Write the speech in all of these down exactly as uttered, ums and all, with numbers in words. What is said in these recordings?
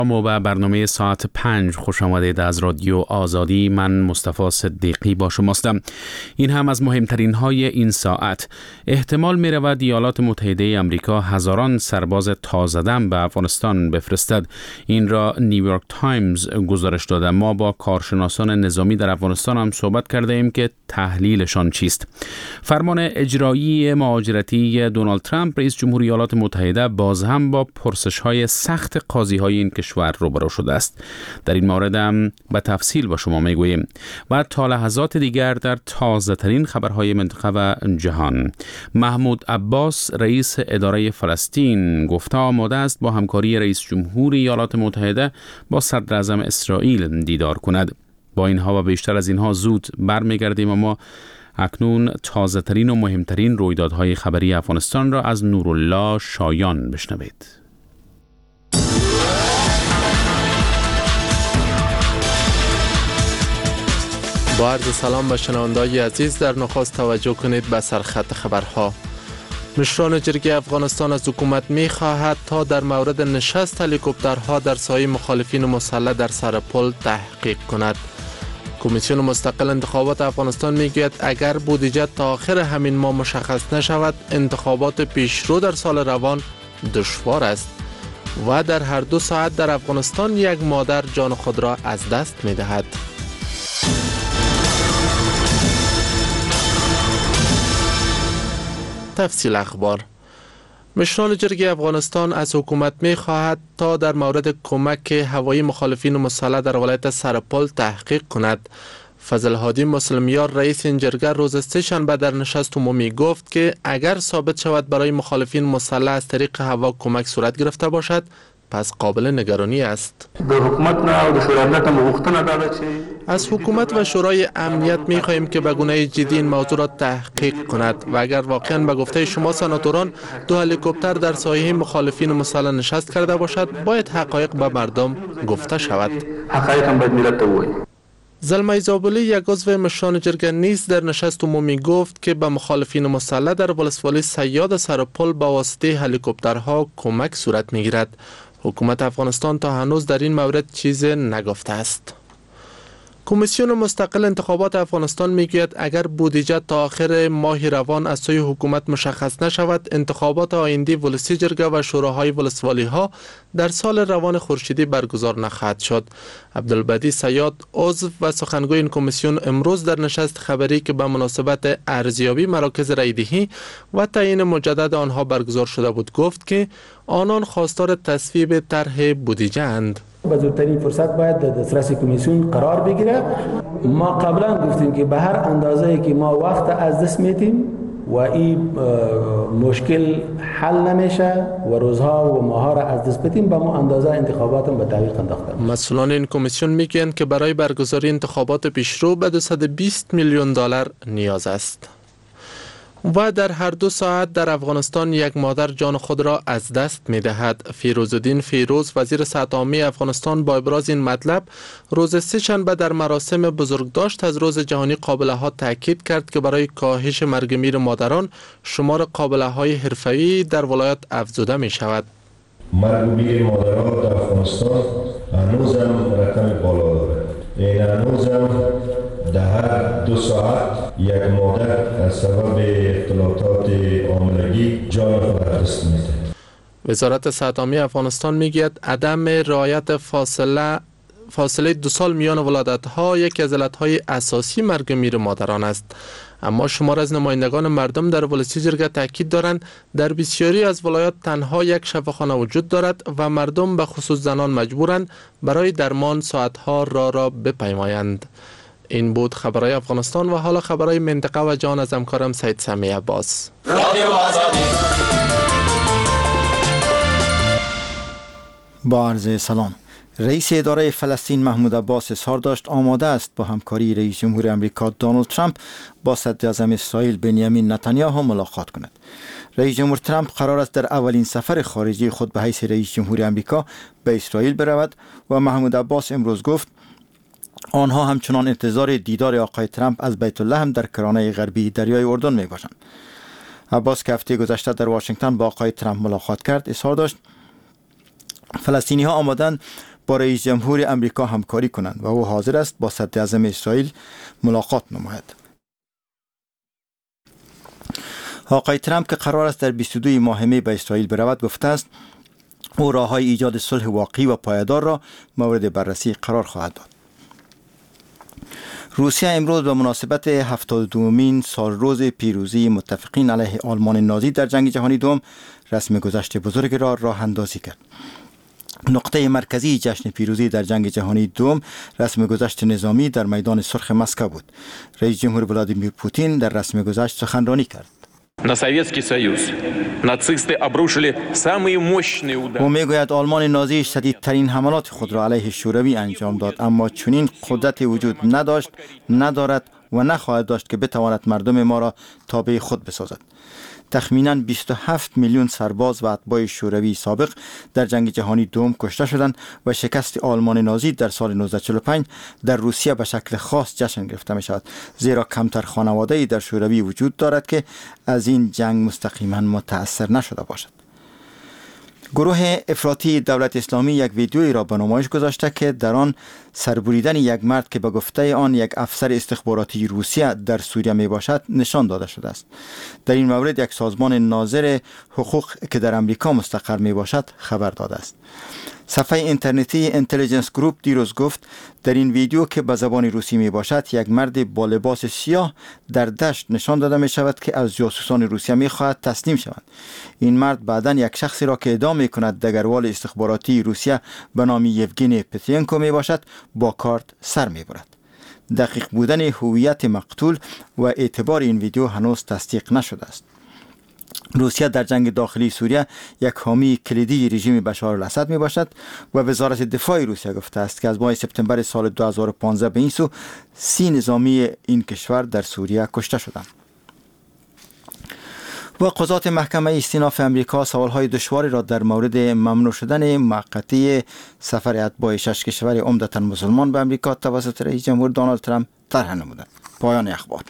ما به برنامه ساعت پنج خوش آمدید از رادیو آزادی. من مصطفی صدیقی با شماستم. این هم از مهمترین های این ساعت. احتمال می رود ایالات متحده آمریکا هزاران سرباز تازه‌دم به افغانستان بفرستد. این را نیویورک تایمز گزارش داده. ما با کارشناسان نظامی در افغانستان هم صحبت کرده ایم که تحلیلشان چیست. فرمان اجرایی مهاجرتی دونالد ترامپ رئیس جمهوری ایالات متحده باز هم با پرسش های سخت قاضی های این کشور روبرو شده است. در این مورد هم به تفصیل با شما میگوییم. و تا لحظات دیگر در تازه ترین خبرهای منطقه و جهان، محمود عباس رئیس اداره فلسطین گفته آماده است با همکاری رئیس جمهوری ایالات متحده با صدر اعظم اسرائیل دیدار کند. با اینها و بیشتر از اینها زود برمیگردیم، اما اکنون تازه ترین و مهمترین رویدادهای خبری افغانستان را از نورالله شایان بشنوید. با عرض سلام به شنوندگان عزیز، در نخست توجه کنید به سرخط خبرها. مشران جرگه افغانستان از حکومت می خواهد تا در مورد نشست هلیکوپترها در سایه مخالفین مسلح در سر پل تحقیق کند. کمیسیون مستقل انتخابات افغانستان می گوید اگر بودجه تا آخر همین ماه مشخص نشود، انتخابات پیشرو در سال روان دشوار است و در هر دو ساعت در افغانستان یک مادر جان خود را از دست می دهد. تفصیل اخبار. مشران جرگه افغانستان از حکومت می خواهد تا در مورد کمک هوایی مخالفین مسلح در ولایت سرپل تحقیق کند. فضل هادی مسلمیار رئیس این جرگه روز سه شنبه در نشست عمومی گفت که اگر ثابت شود برای مخالفین مسلح از طریق هوا کمک صورت گرفته باشد، پس قابل نگرانی است. از حکومت و شورای امنیت می خواهیم که به گونه جدی این موضوع را تحقیق کند و اگر واقعا به گفته شما سناتوران دو هلیکوپتر در سایه مخالفین مسلح نشست کرده باشد، باید حقایق به مردم گفته شود. حقایق هم باید ملت بگوییم. زلمه زابلی یک عضو مشران جرگه نیز در نشست عمومی گفت که به مخالفین مسلح در ولسوالی صیاد سرپل با واسطه هلیکوپترها کمک صورت میگیرد. حکومت افغانستان تا هنوز در این مورد چیزی نگفته است. کمیسیون مستقل انتخابات افغانستان میگوید اگر بودجه تا آخر ماه روان از سوی حکومت مشخص نشود، انتخابات آینده ولسی جرگه و شوراهای ولسوالی ها در سال روان خورشیدی برگزار نخواهد شد. عبدالبدی صیاد عضو و سخنگوی این کمیسیون امروز در نشست خبری که به مناسبت ارزیابی مراکز رایدهی و تعیین مجدد آنها برگزار شده بود گفت که آنان خواستار تصویب طرح بودجه اند. به زودترین فرصت باید در دسترس کمیسیون قرار بگیره. ما قبلا گفتیم که به هر اندازه‌ای که ما وقت از دست میدیم و این مشکل حل نمیشه و روزها و ماها را از دست بدیم، به ما اندازه انتخابات به تعویق انداخته. مسئولان این کمیسیون میگن که برای برگزاری انتخابات پیشرو به دویست و بیست میلیون دلار نیاز است. و در هر دو ساعت در افغانستان یک مادر جان خود را از دست می دهد. فیروزالدین فیروز وزیر صحت عامه افغانستان با ابراز این مطلب روز سه شنبه در مراسم بزرگداشت از روز جهانی قابله ها تاکید کرد که برای کاهش مرگ میر مادران شمار قابله های حرفه‌ای در ولایت افزوده می شود. مرگ میر مادران در افغانستان هنوز هم رقم بالا دارد. این هنوز هم در هر دو ساعت یک مادر از سبب اختلالات حاملگی جان خود از دست می‌دهد. وزارت صحت عامه افغانستان میگوید عدم رعایت فاصله فاصله دو سال میان ولادت‌ها یکی از علت‌های اساسی مرگ میر مادران است. اما شمار از نمایندگان مردم در ولسی جرگه تاکید دارند در بسیاری از ولایات تنها یک شفاخانه وجود دارد و مردم به خصوص زنان مجبورند برای درمان ساعت‌ها راه را بپیمایند. این بود خبرهای افغانستان و حالا خبرهای منطقه و جهان از همکارم سید سمی عباس. با عرض سلام. رئیس اداره فلسطین محمود عباس اظهار داشت آماده است با همکاری رئیس جمهور آمریکا دونالد ترامپ با صدر اعظم اسرائیل بنیامین نتانیاهو ملاقات کند. رئیس جمهور ترامپ قرار است در اولین سفر خارجی خود به حیث رئیس جمهور آمریکا به اسرائیل برود و محمود عباس امروز گفت آنها همچنان انتظار دیدار آقای ترامپ از بیت لحم در کرانه غربی دریای اردن می باشند. عباس که هفته گذشته در واشنگتن با آقای ترامپ ملاقات کرد اظهار داشت فلسطینی ها آمادند با رئیس جمهور امریکا همکاری کنند و او حاضر است با صدر اعظم اسرائیل ملاقات نماید. آقای ترامپ که قرار است در بیست و دو ماه می به اسرائیل برود گفته است او راههای ایجاد صلح واقعی و پایدار را مورد بررسی قرار خواهد داد. روسیه امروز به مناسبت هفتاد و دومین سال روز پیروزی متفقین علیه آلمان نازی در جنگ جهانی دوم رسم گذشت بزرگ را راه اندازی کرد. نقطه مرکزی جشن پیروزی در جنگ جهانی دوم رسم گذشت نظامی در میدان سرخ مسکو بود. رئیس جمهور ولادیمیر پوتین در رسم گذشت سخنرانی کرد. На Советский Союз нацисты обрушили самые мощные удары. او میگوید آلمان نازی شدیدترین حملات خود را علیه شوروی انجام داد، اما چنین قدرتی وجود نداشت، ندارد و نخواهد داشت که بتواند مردم ما را تابع خود بسازد. تخمیناً بیست و هفت میلیون سرباز و اتباع شوروی سابق در جنگ جهانی دوم کشته شدند و شکست آلمان نازی در سال نوزده چهل و پنج در روسیه به شکل خاص جشن گرفته می شود، زیرا کمتر خانواده‌ای در شوروی وجود دارد که از این جنگ مستقیما متأثر نشده باشد. گروه افراطی دولت اسلامی یک ویدیویی را به نمایش گذاشته که در آن سربریدن یک مرد که به گفته آن یک افسر استخباراتی روسیه در سوریه می باشد نشان داده شده است. در این مورد یک سازمان ناظر حقوق که در امریکا مستقر می باشد خبر داده است. صفحه اینترنتی اینتلیجنس گروپ دیروز گفت در این ویدیو که به زبان روسی می باشد یک مرد با لباس سیاه در دشت نشان داده می شود که از جاسوسان روسیه می خواهد تسلیم شود. این مرد بعداً یک شخصی را که ادعا می کند دگروال استخباراتی روسیه به نام یوگنی پترینکو می باشد با کارت سر می برد. دقیق بودن هویت مقتول و اعتبار این ویدیو هنوز تصدیق نشده است. روسیه در جنگ داخلی سوریه یک حامی کلیدی رژیم بشار الاسد می باشد و وزارت دفاع روسیه گفته است که از ماه سپتامبر سال دو هزار و پانزده به این سو سی نظامی این کشور در سوریه کشته شدند. و قضات محکمه استیناف امریکا سوالهای دشواری را در مورد ممنوع شدن موقتی سفر اتباع شش کشور عمدتاً مسلمان به امریکا توسط رئیس جمهور دونالد ترامپ طرح نمودند. پایان اخبار.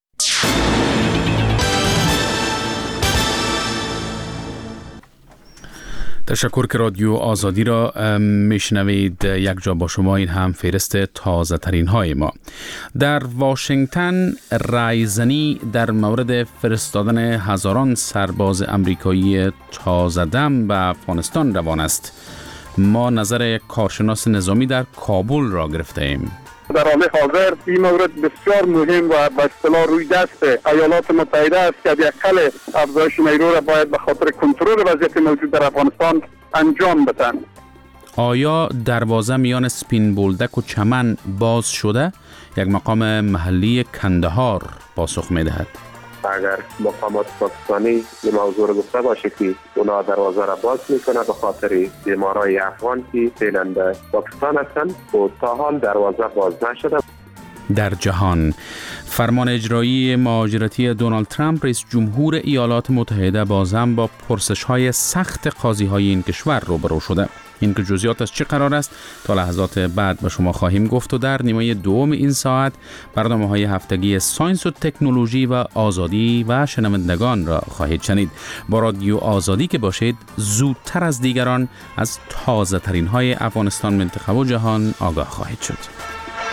تشکر که رادیو آزادی را میشنوید. یک جا با شما، این هم فهرست تازه ترین های ما. در واشنگتن رایزنی در مورد فرستادن هزاران سرباز امریکایی تازه دم به افغانستان روان است. ما نظر یک کارشناس نظامی در کابل را گرفته ایم. در حال حاضر این مورد بسیار مهم و به اصطلاح روی دست ایالات متحده است که حداقل افزایش نیرو را باید به خاطر کنترل وضعیت موجود در افغانستان انجام بدن. آیا دروازه میان سپین بولدک و چمن باز شده؟ یک مقام محلی کندهار پاسخ میدهد. اگر مقامات پاکستانی این موضوع رو گفته باشه که اونا دروازه را باز میکنه به خاطر بیمارای افغان که فعلا به پاکستان هستن و تا حال دروازه باز نشده. در جهان، فرمان اجرایی مهاجرتی دونالد ترامپ رئیس جمهور ایالات متحده بازم با پرسش‌های سخت قاضی‌های این کشور روبرو شده. این که جزئیات از چه قرار است تا لحظات بعد به شما خواهیم گفت و در نیمه دوم این ساعت برنامه‌های هفتگی ساینس و تکنولوژی و آزادی و شنوندگان را خواهید شنید. با رادیو آزادی که باشید، زودتر از دیگران از تازه ترین های افغانستان، منطقه و جهان آگاه خواهید شد.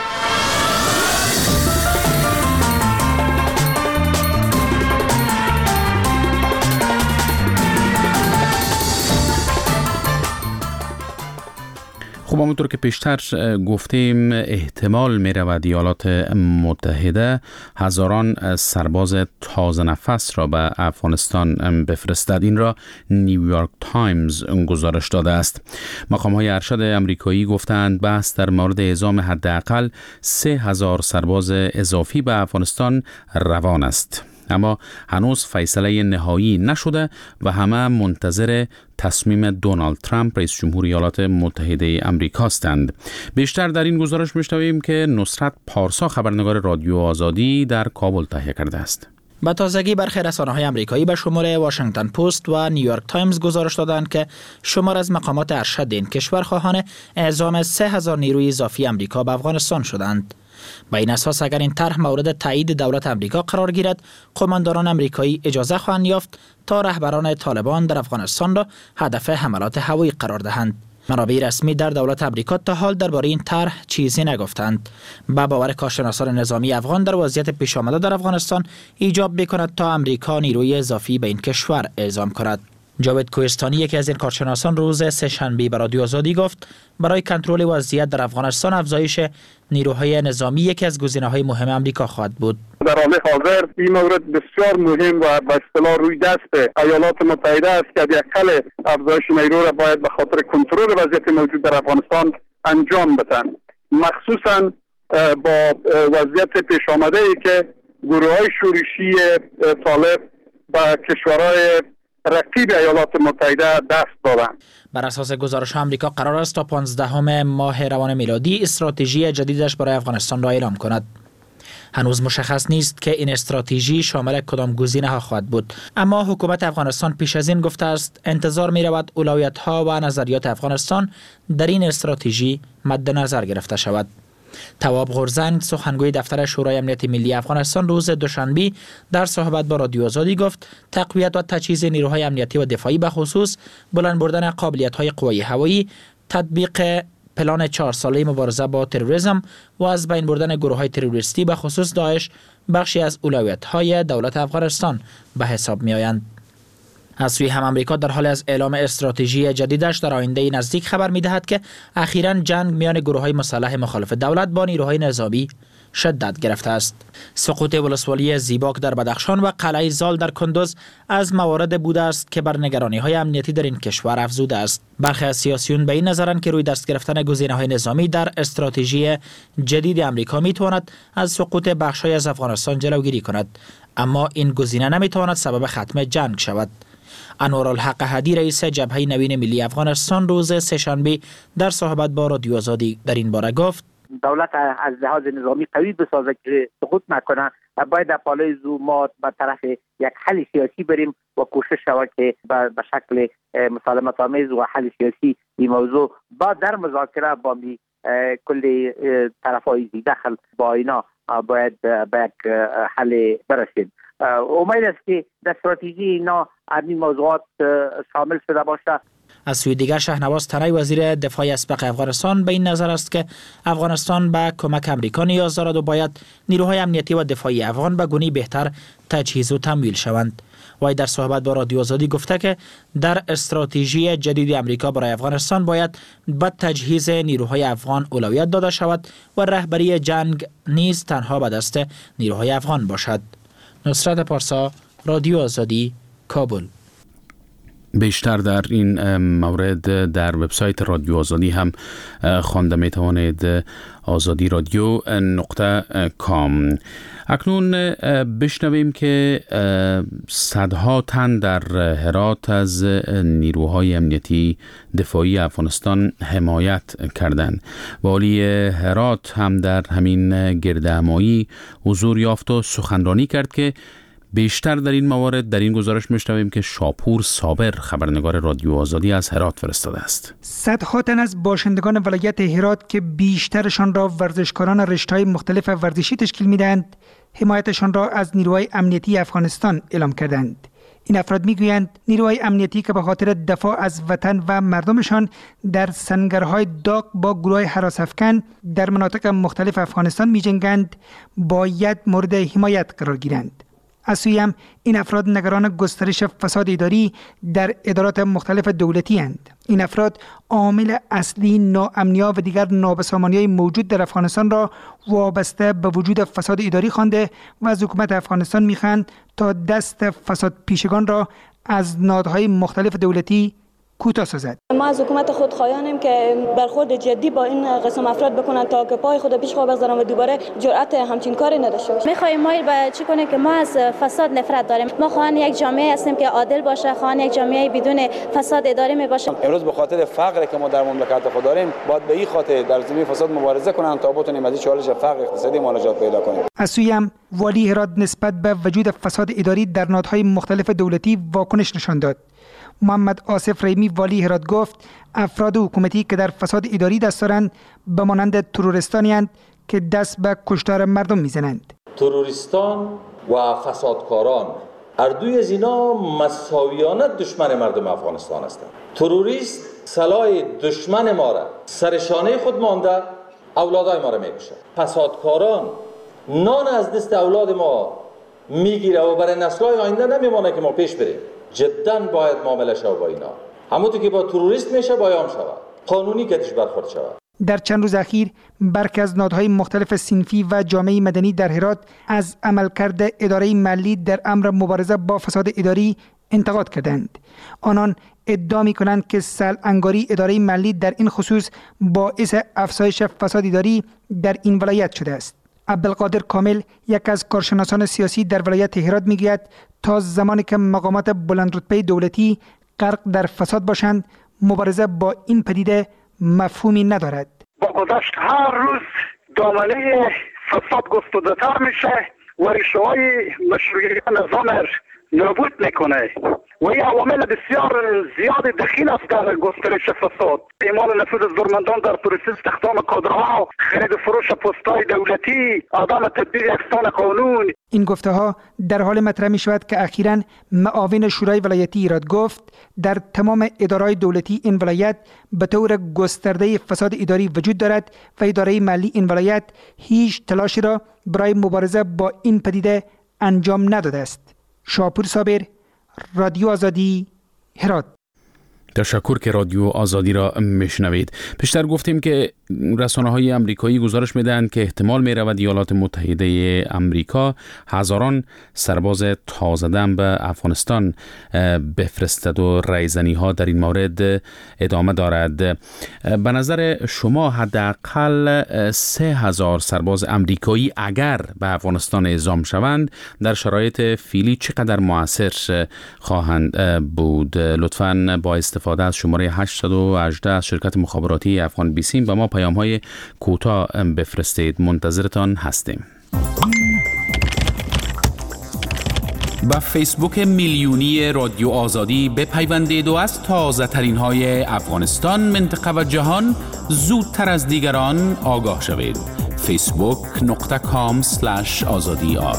خب همونطور که پیشتر گفتیم احتمال می رود ایالات متحده هزاران سرباز تازه نفس را به افغانستان بفرستد. این را نیویورک تایمز گزارش داده است. مقام های ارشد امریکایی گفتند بحث در مورد اعزام حداقل سه هزار سرباز اضافی به افغانستان روان است. اما هنوز فیصله نهایی نشده و همه منتظر تصمیم دونالد ترامپ رئیس جمهور ایالات متحده امریکا هستند. بیشتر در این گزارش میشنویم که نصرت پارسا خبرنگار رادیو آزادی در کابل تهیه کرده است. به تازگی برخی رسانه‌های آمریکایی به شمول واشنگتن پست و نیویورک تایمز گزارش دادند که شمار از مقامات ارشد این کشور خواهان اعزام سه هزار نیروی اضافی آمریکا به افغانستان شدند. با این اساس اگر این طرح مورد تایید دولت آمریکا قرار گیرد، قماندانان آمریکایی اجازه خواهند یافت تا رهبران طالبان در افغانستان را هدف حملات هوایی قرار دهند. منابع رسمی در دولت آمریکا تا حال درباره این طرح چیزی نگفتند. با باور کارشناسان نظامی افغان در وضعیت پیش آمده در افغانستان ایجاب می‌کند تا آمریکا نیروی اضافی به این کشور اعزام کند. جاوید کوهستانی یکی از این کارشناسان روز سه‌شنبه به رادیو آزادی گفت برای کنترل وضعیت در افغانستان افزایش نیروهای نظامی یکی از گزینه‌های مهم آمریکا خواهد بود. در حال حاضر این مورد بسیار مهم و به اصطلاح روی دست ایالات متحده است که حداقل افزایش نیرو را باید به خاطر کنترل وضعیت موجود در افغانستان انجام بدن، مخصوصا با وضعیت پیش آمده ای که گروه‌های شورشی طالب به کشورهای رقیب ایالات متحده دست دادند. بر اساس گزارش آمریکا قرار است تا پانزدهم ماه روان میلادی استراتژی جدیدش برای افغانستان را اعلام کند. هنوز مشخص نیست که این استراتژی شامل کدام گزینه ها خواهد بود، اما حکومت افغانستان پیش از این گفته است انتظار می رود اولویت ها و نظریات افغانستان در این استراتژی مد نظر گرفته شود. تواب غرزنگ سخنگوی دفتر شورای امنیت ملی افغانستان روز دوشنبه در صحبت با رادیو آزادی گفت تقویت و تجهیز نیروهای امنیتی و دفاعی به خصوص بلند بردن قابلیت‌های قوای هوایی، تطبیق پلان چهار ساله مبارزه با تروریسم و از بین بردن گروه‌های تروریستی به خصوص داعش بخشی از اولویت‌های دولت افغانستان به حساب می‌آیند. از سوی هم امریکا در حال از اعلام استراتژی جدیدش در آینده نزدیک خبر می‌دهد که اخیراً جنگ میان گروه‌های مسلح مخالف دولت با نیروهای نظامی شدت گرفته است. سقوط ولسوالی زیباک در بدخشان و قلعه زال در کندوز از موارد بوده است که بر نگرانی‌های امنیتی در این کشور افزوده است. برخی از سیاسیون به این نظرند که روی دست گرفتن گزینه‌های نظامی در استراتژی جدید امریکا می‌تواند از سقوط بخش‌های از افغانستان جلوگیری کند، اما این گزینه نمی‌تواند سبب ختم جنگ شود. انوارالحق هدی رئیس جبهه نوین ملی افغانستان روز سه‌شنبه در صحبت با رادیو آزادی در این باره گفت دولت از لحاظ نظامی قوی بسازه که سقوط نکنه، باید در پالای زومات به طرف یک حل سیاسی بریم و کوشش شود که به شکل مسالمت آمیز و حل سیاسی این موضوع با در مذاکره با می کل طرفای دخل با اینا باید به یک حل برسیم. امید است که در استراتژی اینا این موضوعات شامل شده باشه. از سوی دیگر شهنواز تنی وزیر دفاع اسبق افغانستان به این نظر است که افغانستان به کمک امریکا نیاز دارد و باید نیروهای امنیتی و دفاعی افغان به گونه‌ای بهتر تجهیز و تمویل شوند. وی در صحبت با رادیو آزادی گفته که در استراتژی جدید امریکا برای افغانستان باید به تجهیز نیروهای افغان اولویت داده شود و رهبری جنگ نیز تنها به دست نیروهای افغان باشد. نصرت پارسا، رادیو آزادی، کابل. بیشتر در این مورد در وبسایت رادیو آزادی هم خوانده می توانید، آزادی رادیو نقطه کام. اکنون بشنویم که صدها تن در هرات از نیروهای امنیتی دفاعی افغانستان حمایت کردند. والی هرات هم در همین گردهمایی حضور یافت و سخنرانی کرد که بیشتر در این موارد در این گزارش میشنویم که شاپور صابر خبرنگار رادیو آزادی از هرات فرستاده است. صدها تن از باشندگان ولایت هرات که بیشترشان را ورزشکاران رشته‌های مختلف ورزشی تشکیل میدهند، حمایتشان را از نیروهای امنیتی افغانستان اعلام کردند. این افراد میگویند نیروهای امنیتی که به خاطر دفاع از وطن و مردمشان در سنگرهای داغ با گروه هراس افکن در مناطق مختلف افغانستان میجنگند، باید مورد حمایت قرار گیرند. از سوی هم این افراد نگران گسترش فساد اداری در ادارات مختلف دولتی اند. این افراد عامل اصلی ناامنی‌ها و دیگر نابسامانی‌های موجود در افغانستان را وابسته به وجود فساد اداری خوانده و از حکومت افغانستان می‌خواهند تا دست فساد پیشگان را از نهادهای مختلف دولتی کوتاه سازد. ما از حکومت خود خواهانیم که برخورد جدی با این قسم افراد بکنند تا که پای خود پیش خود بگذارند و دوباره جرأت همچین کاری نداشته باشند. می‌خوایم مایل به چی کنه که ما از فساد نفرت داریم. ما خواهان یک جامعه هستیم که عادل باشه، خواهان یک جامعه بدون فساد اداری می باشه. امروز به خاطر فقری که ما در مملکت خود داریم، باید به این خاطر در زمینه فساد مبارزه کنند تا بتونیم از این چالش فقر اقتصادی نجات پیدا کنیم. از سوی هم والی هرات نسبت به وجود فساد اداری در نهادهای مختلف دولتی واکنش نشان داد. محمد آصف ریمی والی هرات گفت افراد حکومتی که در فساد اداری دست دارند به مانند تروریستانی اند که دست به کشتار مردم میزنند. تروریستان و فسادکاران هر دوی از اینا مساویانه دشمن مردم افغانستان هستند. تروریست سلاح دشمن ما را سرشانه خود مانده، اولادای ما را میکشه. فسادکاران نان از دست اولاد ما میگیره و برای نسل‌های آینده نمیمانه که ما پیش بریم. جدا باید معامله شود با اینا. همونطور که با تروریست میشه باید شود. قانونی کتش برخورد شود. در چند روز اخیر برخی از نهادهای مختلف صنفی و جامعه مدنی در هرات از عملکرد اداره ملی در امر مبارزه با فساد اداری انتقاد کردند. آنان ادعا می‌کنند که سرانگاری اداره ملی در این خصوص باعث افزایش فساد اداری در این ولایت شده است. عبدالقادر کامل، یک از کارشناسان سیاسی در ولایت هرات، میگوید تا زمانی که مقامات بلندرتبه دولتی غرق در فساد باشند، مبارزه با این پدیده مفهومی ندارد. با گذشت هر روز دامنه فساد گسترده‌تر میشه و ریشه‌های مشروعیت نظام نابود میکنه و این عوامل بسیار زیاد دخیل است در گسترش فساد. اعمال نفوذ زورمندان در پروسه استخدام کادرها، خرید فروش پست‌های دولتی، عدم تطبیق احکام قانون. این گفته ها در حال مطرح می شود که اخیراً معاون شورای ولایتی ایراد گفت در تمام ادارات دولتی این ولایت به طور گسترده فساد اداری وجود دارد و اداره ملی این ولایت هیچ تلاشی را برای مبارزه با این پدیده انجام نداده است. شاپور صابر، رادیو آزادی، هرات. تشکر که رادیو آزادی را میشنوید. پیشتر گفتیم که رسانه‌های آمریکایی گزارش میدن که احتمال میرود ایالات متحده آمریکا هزاران سرباز تازه دم به افغانستان بفرستد و رایزنی‌ها در این مورد ادامه دارد. به نظر شما حداقل سه هزار سرباز آمریکایی اگر به افغانستان اعزام شوند در شرایط فعلی چقدر مؤثر خواهند بود؟ لطفاً با استفاده از شماره هشتصد و هجده از شرکت مخابراتی افغان بیسیم به ما پیام های کوتاه بفرستید. منتظرتان هستیم. با فیسبوک میلیونی رادیو آزادی بپیوندید و از تازه ترین های افغانستان، منطقه و جهان زودتر از دیگران آگاه شوید. فیسبوک نقطه کام سلش آزادی آر.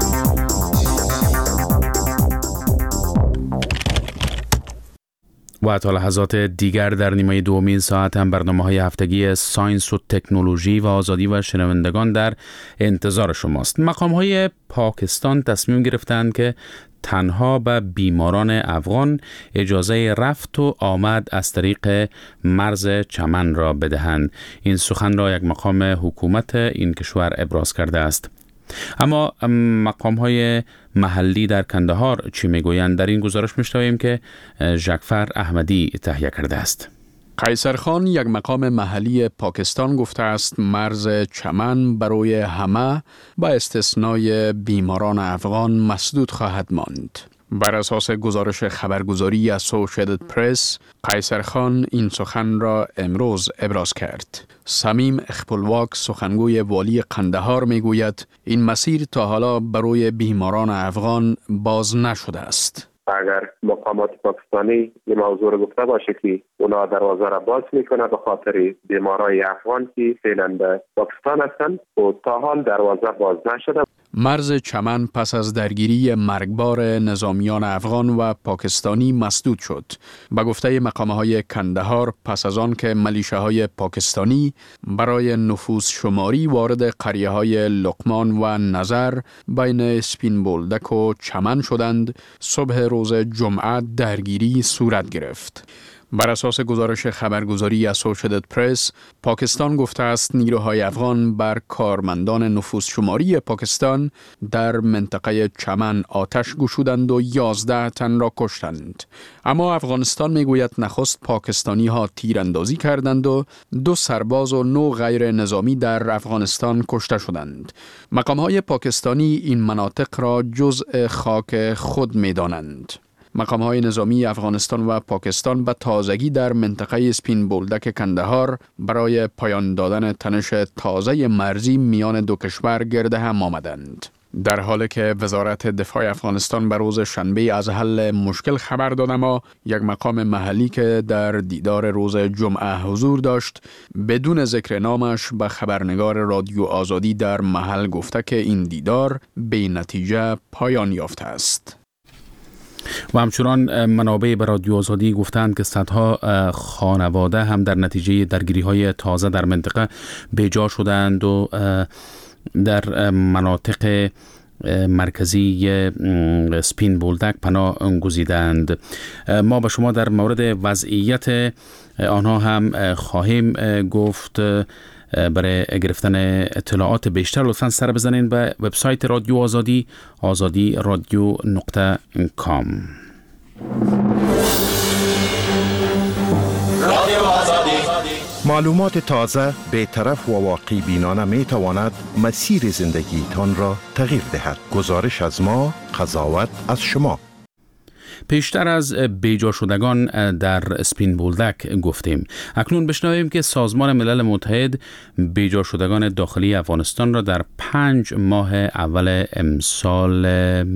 و تا لحظات دیگر در نیمه دومین ساعت هم برنامه‌های هفتگی ساینس و تکنولوژی و آزادی و شنوندگان در انتظار شماست. مقام‌های پاکستان تصمیم گرفتند که تنها به بیماران افغان اجازه رفت و آمد از طریق مرز چمن را بدهند. این سخن را یک مقام حکومت این کشور ابراز کرده است. اما مقام‌های محلی در کندهار چی میگویند؟ در این گزارش میشنویم که ژکفر احمدی تهیه کرده است. قیصرخان، یک مقام محلی پاکستان، گفته است مرز چمن برای همه با استثنای بیماران افغان مسدود خواهد ماند. بر اساس گزارش خبرگزاری اسوسییتد پرس، قیصرخان این سخن را امروز ابراز کرد. سمیم اخپلواک، سخنگوی والی قندهار، میگوید این مسیر تا حالا برای بیماران افغان باز نشده است. اگر مقامات پاکستانی این موضوع رو گفته باشه که اونا دروازه را باز میکنه به خاطر بیمارای افغان که فعلا به پاکستان هستند و تا حال دروازه باز نشده. مرز چمن پس از درگیری مرگبار نظامیان افغان و پاکستانی مسدود شد. به گفته مقام‌های کندهار، پس از آن که ملیشه‌های پاکستانی برای نفوذ شماری وارد قریه‌های لقمان و نظر بین سپین بولدک و چمن شدند، صبح روز جمعه درگیری صورت گرفت. بر اساس گزارش خبرگزاری اسوسییتد پرس، پاکستان گفته است نیروهای افغان بر کارمندان نفوذ شماری پاکستان در منطقه چمن آتش گشودند و یازده تن را کشتند. اما افغانستان میگوید نخست پاکستانی ها تیراندازی کردند و دو سرباز و نو غیر نظامی در افغانستان کشته شدند. مقام های پاکستانی این مناطق را جزء خاک خود می دانند. مقام‌های نظامی افغانستان و پاکستان به تازگی در منطقه سپین بولدک کندهار برای پایان دادن تنش تازه مرزی میان دو کشور گرد هم آمدند. در حالی که وزارت دفاع افغانستان به روز شنبه از حل مشکل خبر داد، اما یک مقام محلی که در دیدار روز جمعه حضور داشت بدون ذکر نامش به خبرنگار رادیو آزادی در محل گفته که این دیدار بی نتیجه پایان یافته است. و همچنان منابع به رادیو آزادی گفتند که صدها خانواده هم در نتیجه درگیری‌های تازه در منطقه بیجا شدند و در مناطق مرکزی سپین بولدک پناه گزیدند. ما به شما در مورد وضعیت آنها هم خواهیم گفت. برای گرفتن اطلاعات بیشتر لطفاً سر بزنین به وبسایت رادیو آزادی آزادی رادیو نقطه کام. معلومات تازه، بی‌طرف و واقعی بینانه می تواند مسیر زندگیتان را تغییر دهد. گزارش از ما، قضاوت از شما. پیشتر از بیجا شدگان در سپین بولدک گفتیم. اکنون بشنویم که سازمان ملل متحد بیجا شدگان داخلی افغانستان را در پنج ماه اول امسال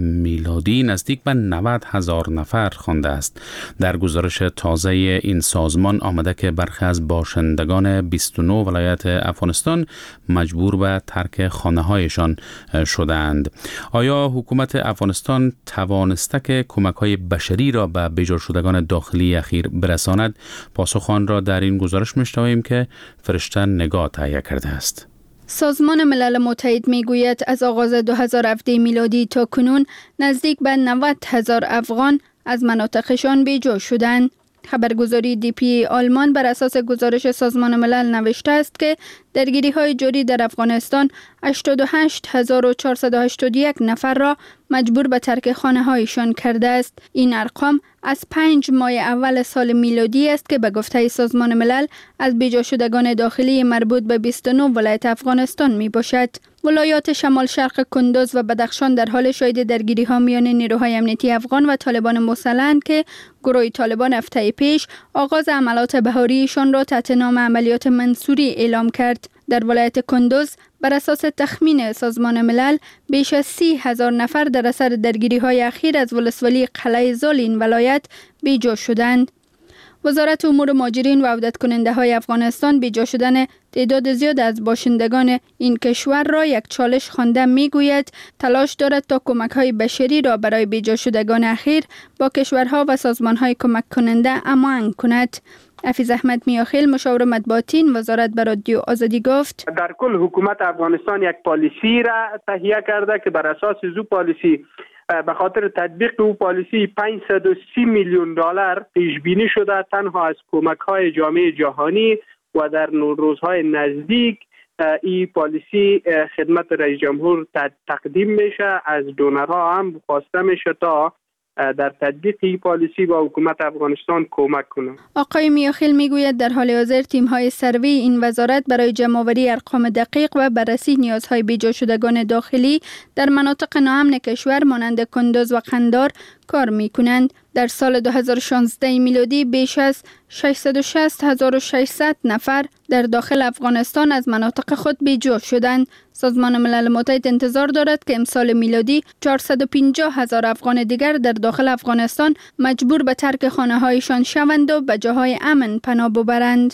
میلادی نزدیک به نود هزار نفر خوانده است. در گزارش تازه این سازمان آمده که برخی از باشندگان بیست و نه ولایت افغانستان مجبور به ترک خانه‌هایشان شدند. آیا حکومت افغانستان توانسته که کمک‌های بشری را به بیجا شدگان داخلی اخیر برساند؟ پاسخ آن را در این گزارش می‌شنویم که فرشته نگاه تهیه کرده است. سازمان ملل متحد میگوید از آغاز دو هزار و هفده میلادی تا کنون نزدیک به نود هزار افغان از مناطقشان بیجا شدند. خبرگزاری دی پی آلمان بر اساس گزارش سازمان ملل نوشته است که درگیری‌های جاری در افغانستان هشتاد و هشت هزار و چهارصد و هشتاد و یک نفر را مجبور به ترک خانه‌هایشان کرده است. این ارقام از پنج ماه اول سال میلادی است که به گفته سازمان ملل از بیجا شدگان داخلی مربوط به بیست و نه ولایت افغانستان می باشد. ولایات شمال شرق کندوز و بدخشان در حال شاهد درگیری‌ها میان نیروهای امنیتی افغان و طالبان مسلح‌اند که گروه طالبان هفته پیش آغاز عملیات بهاریشان را تحت نام عملیات منصوری اعلام کرد. در ولایت کندوز بر اساس تخمین سازمان ملل بیش از سی هزار نفر در اثر درگیری‌های اخیر از ولسوالی قلعه زال این ولایت بیجا شدند. وزارت امور مهاجرین و عودت کننده های افغانستان بیجا شدن تعداد زیاد از باشندگان این کشور را یک چالش خوانده میگوید تلاش دارد تا کمک های بشری را برای بیجا شدگان اخیر با کشورها و سازمان های کمک کننده هماهنگ کند. حفیظ احمد میاخیل مشاور مطبوعاتی وزارت به رادیو آزادی گفت در کل حکومت افغانستان یک پالیسی را تهیه کرده که بر اساس زو پالیسی به خاطر تطبیق او پالیسی پانصد و سی میلیون دلار پیش بینی شده تنها از کمک های جامعه جهانی و در روزهای نزدیک این پالیسی خدمت رئیس جمهور تقدیم میشه. از دونرها هم خواسته میشه تا در تطبیق این پالیسی با حکومت افغانستان کمک کنند. آقای میاخیل میگوید در حال حاضر تیم‌های سروی این وزارت برای جمع‌آوری ارقام دقیق و بررسی نیازهای بیجا شدگان داخلی در مناطق ناامن کشور مانند کندوز و قندار کار می‌کنند. در سال دو هزار و شانزده میلادی بیش از ششصد و شصت هزار و ششصد نفر در داخل افغانستان از مناطق خود بیجا شدند. سازمان ملل متحد انتظار دارد که امسال میلادی چهارصد و پنجاه هزار افغان دیگر در داخل افغانستان مجبور به ترک خانه‌هایشان شوند و به جاهای امن پناه ببرند.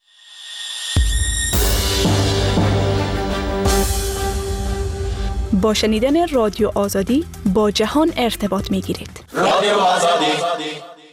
با شنیدن رادیو آزادی با جهان ارتباط می‌گیرید. رادیو آزادی.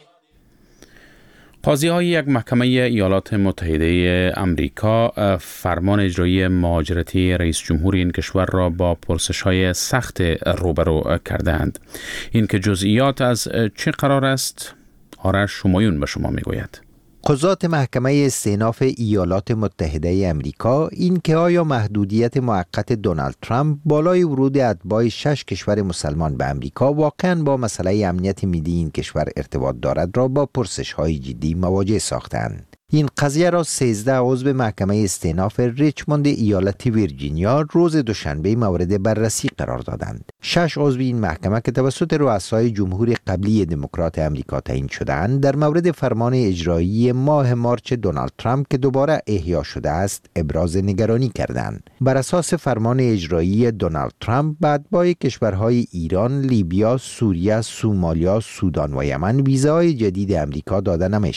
قاضی‌های یک محکمه ایالات متحده امریکا فرمان اجرایی مهاجرتی رئیس جمهور این کشور را با پرسش‌های سخت روبرو کردند. این که جزئیات از چه قرار است؟ آرش شمایون به شما میگوید. قضات محکمه استئناف ایالات متحده امریکا این که آیا محدودیت موقت دونالد ترامپ بالای ورود اتباع شش کشور مسلمان به امریکا واقعاً با مسئله امنیت ملی این کشور ارتباط دارد را با پرسش‌های جدی مواجه ساختند. این قضیه را سیزده عضو محکمه استئناف ریچموند ایالت ویرجینیا روز دوشنبه مورد بررسی قرار دادند. شش عضو این محکمه که توسط رؤسای جمهور قبلی دموکرات امریکا تعیین شده‌اند در مورد فرمان اجرایی ماه مارچ دونالد ترامپ که دوباره احیا شده است ابراز نگرانی کردند. بر اساس فرمان اجرایی دونالد ترامپ به اتباع کشورهای ایران، لیبیا، سوریه، سومالیا، سودان و یمن ویزای جدید امریکا داده نمی شود.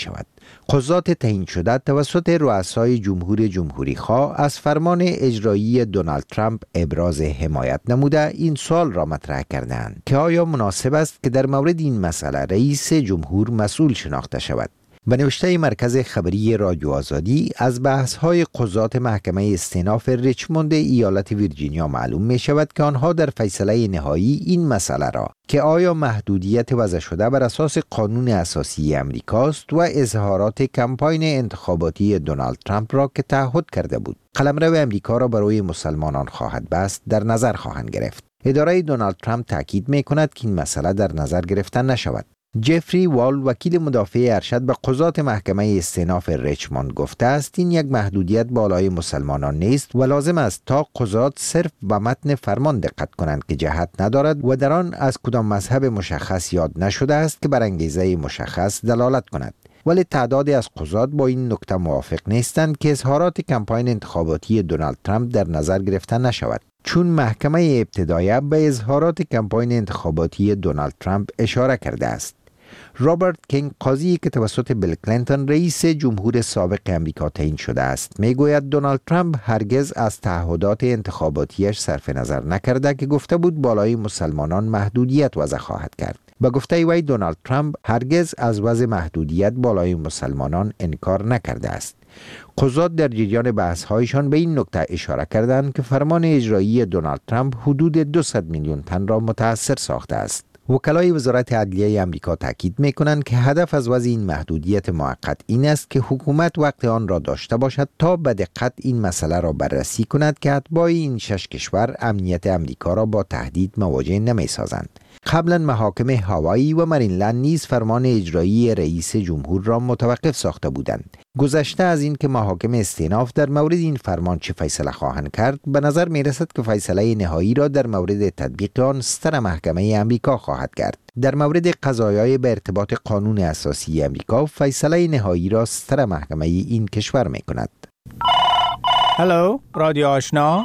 قضات تعیین شده توسط رؤسای جمهور جمهوری خواه از فرمان اجرایی دونالد ترامپ ابراز حمایت نموده این سوال را مطرح کردند که آیا مناسب است که در مورد این مسئله رئیس جمهور مسئول شناخته شود. به نوشته مرکز خبری رادیو آزادی از بحث‌های قضات محکمه استئناف ریچموند ایالت ویرجینیا معلوم می شود که آنها در فیصله نهایی این مسئله را که آیا محدودیت وضع شده بر اساس قانون اساسی امریکاست و اظهارات کمپاین انتخاباتی دونالد ترامپ را که تعهد کرده بود قلمرو امریکا را برای مسلمانان خواهد بست در نظر خواهند گرفت. اداره دونالد ترامپ تاکید می کند که این مسئله در نظر گرفته نشود. جفری وال وکیل مدافع ارشد به قضات محکمه استئناف ریچموند گفته است این یک محدودیت بالای مسلمانان نیست و لازم است تا قضات صرف به متن فرمان دقت کنند که جهت ندارد و در آن از کدام مذهب مشخص یاد نشده است که بر انگیزه مشخص دلالت کند. ولی تعدادی از قضات با این نکته موافق نیستند که اظهارات کمپاین انتخاباتی دونالد ترامپ در نظر گرفته نشود، چون محکمه ابتدایه به اظهارات کمپاین انتخاباتی دونالد ترامپ اشاره کرده است. رابرت کینگ قاضی که توسط بیل کلینتون رئیس جمهور سابق امریکا تعیین شده است میگوید دونالد ترامپ هرگز از تعهدات انتخاباتیش صرف نظر نکرده که گفته بود بالای مسلمانان محدودیت وضع خواهد کرد. به گفته وی دونالد ترامپ هرگز از وضع محدودیت بالای مسلمانان انکار نکرده است. قضات در جریان بحث‌هایشان به این نکته اشاره کردند که فرمان اجرایی دونالد ترامپ حدود دویست میلیون تن را متاثر ساخته است. وکلای وزارت عدلیه امریکا تاکید می‌کنند که هدف از وضع این محدودیت موقت این است که حکومت وقت آن را داشته باشد تا به دقت این مسئله را بررسی کند که اتباع این شش کشور امنیت امریکا را با تهدید مواجه نمی‌سازند. قبلا محاکم هاوایی و مریلند نیز فرمان اجرایی رئیس جمهور را متوقف ساخته بودند. گذشته از این که محاکم استئناف در مورد این فرمان چه فیصله خواهند کرد، به نظر می رسد که فیصله نهایی را در مورد تطبیق آن ستر محکمه امریکا خواهد کرد. در مورد قضایای به ارتباط قانون اساسی امریکا، فیصله نهایی را ستر محکمه این کشور می کند. هلو، رادیو آشنا.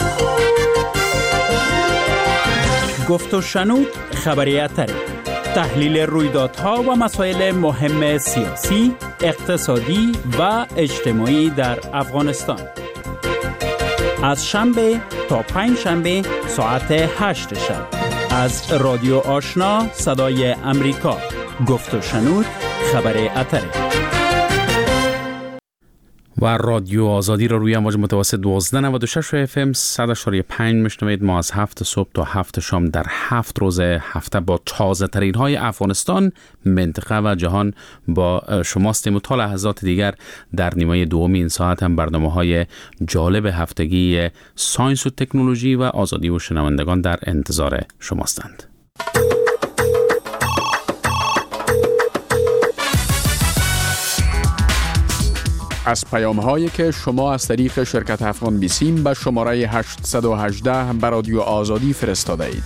گفت و شنود خبریت تحلیل رویدادها و مسائل مهم سیاسی، اقتصادی و اجتماعی در افغانستان. از شنبه تا پنج شنبه ساعت هشت شب از رادیو آشنا صدای امریکا. گفت و شنود خبر اتره. و رادیو آزادی را روی امواج متوسط دوازده ممیز نود و شش اف ام صد و شش پنج میشنوید. ما از هفت صبح تا هفت شام در هفت روز هفته با تازه ترین های افغانستان، منطقه و جهان با شما هستیم و تا لحظات دیگر در نیمه دوم این ساعت هم برنامه های جالب هفتگی ساینس و تکنولوژی و آزادی و شنوندگان در انتظار شما هستند. از پیام هایی که شما از طریق شرکت افغان بیسیم به شماره هشت یک هشت به رادیو آزادی فرستاده اید.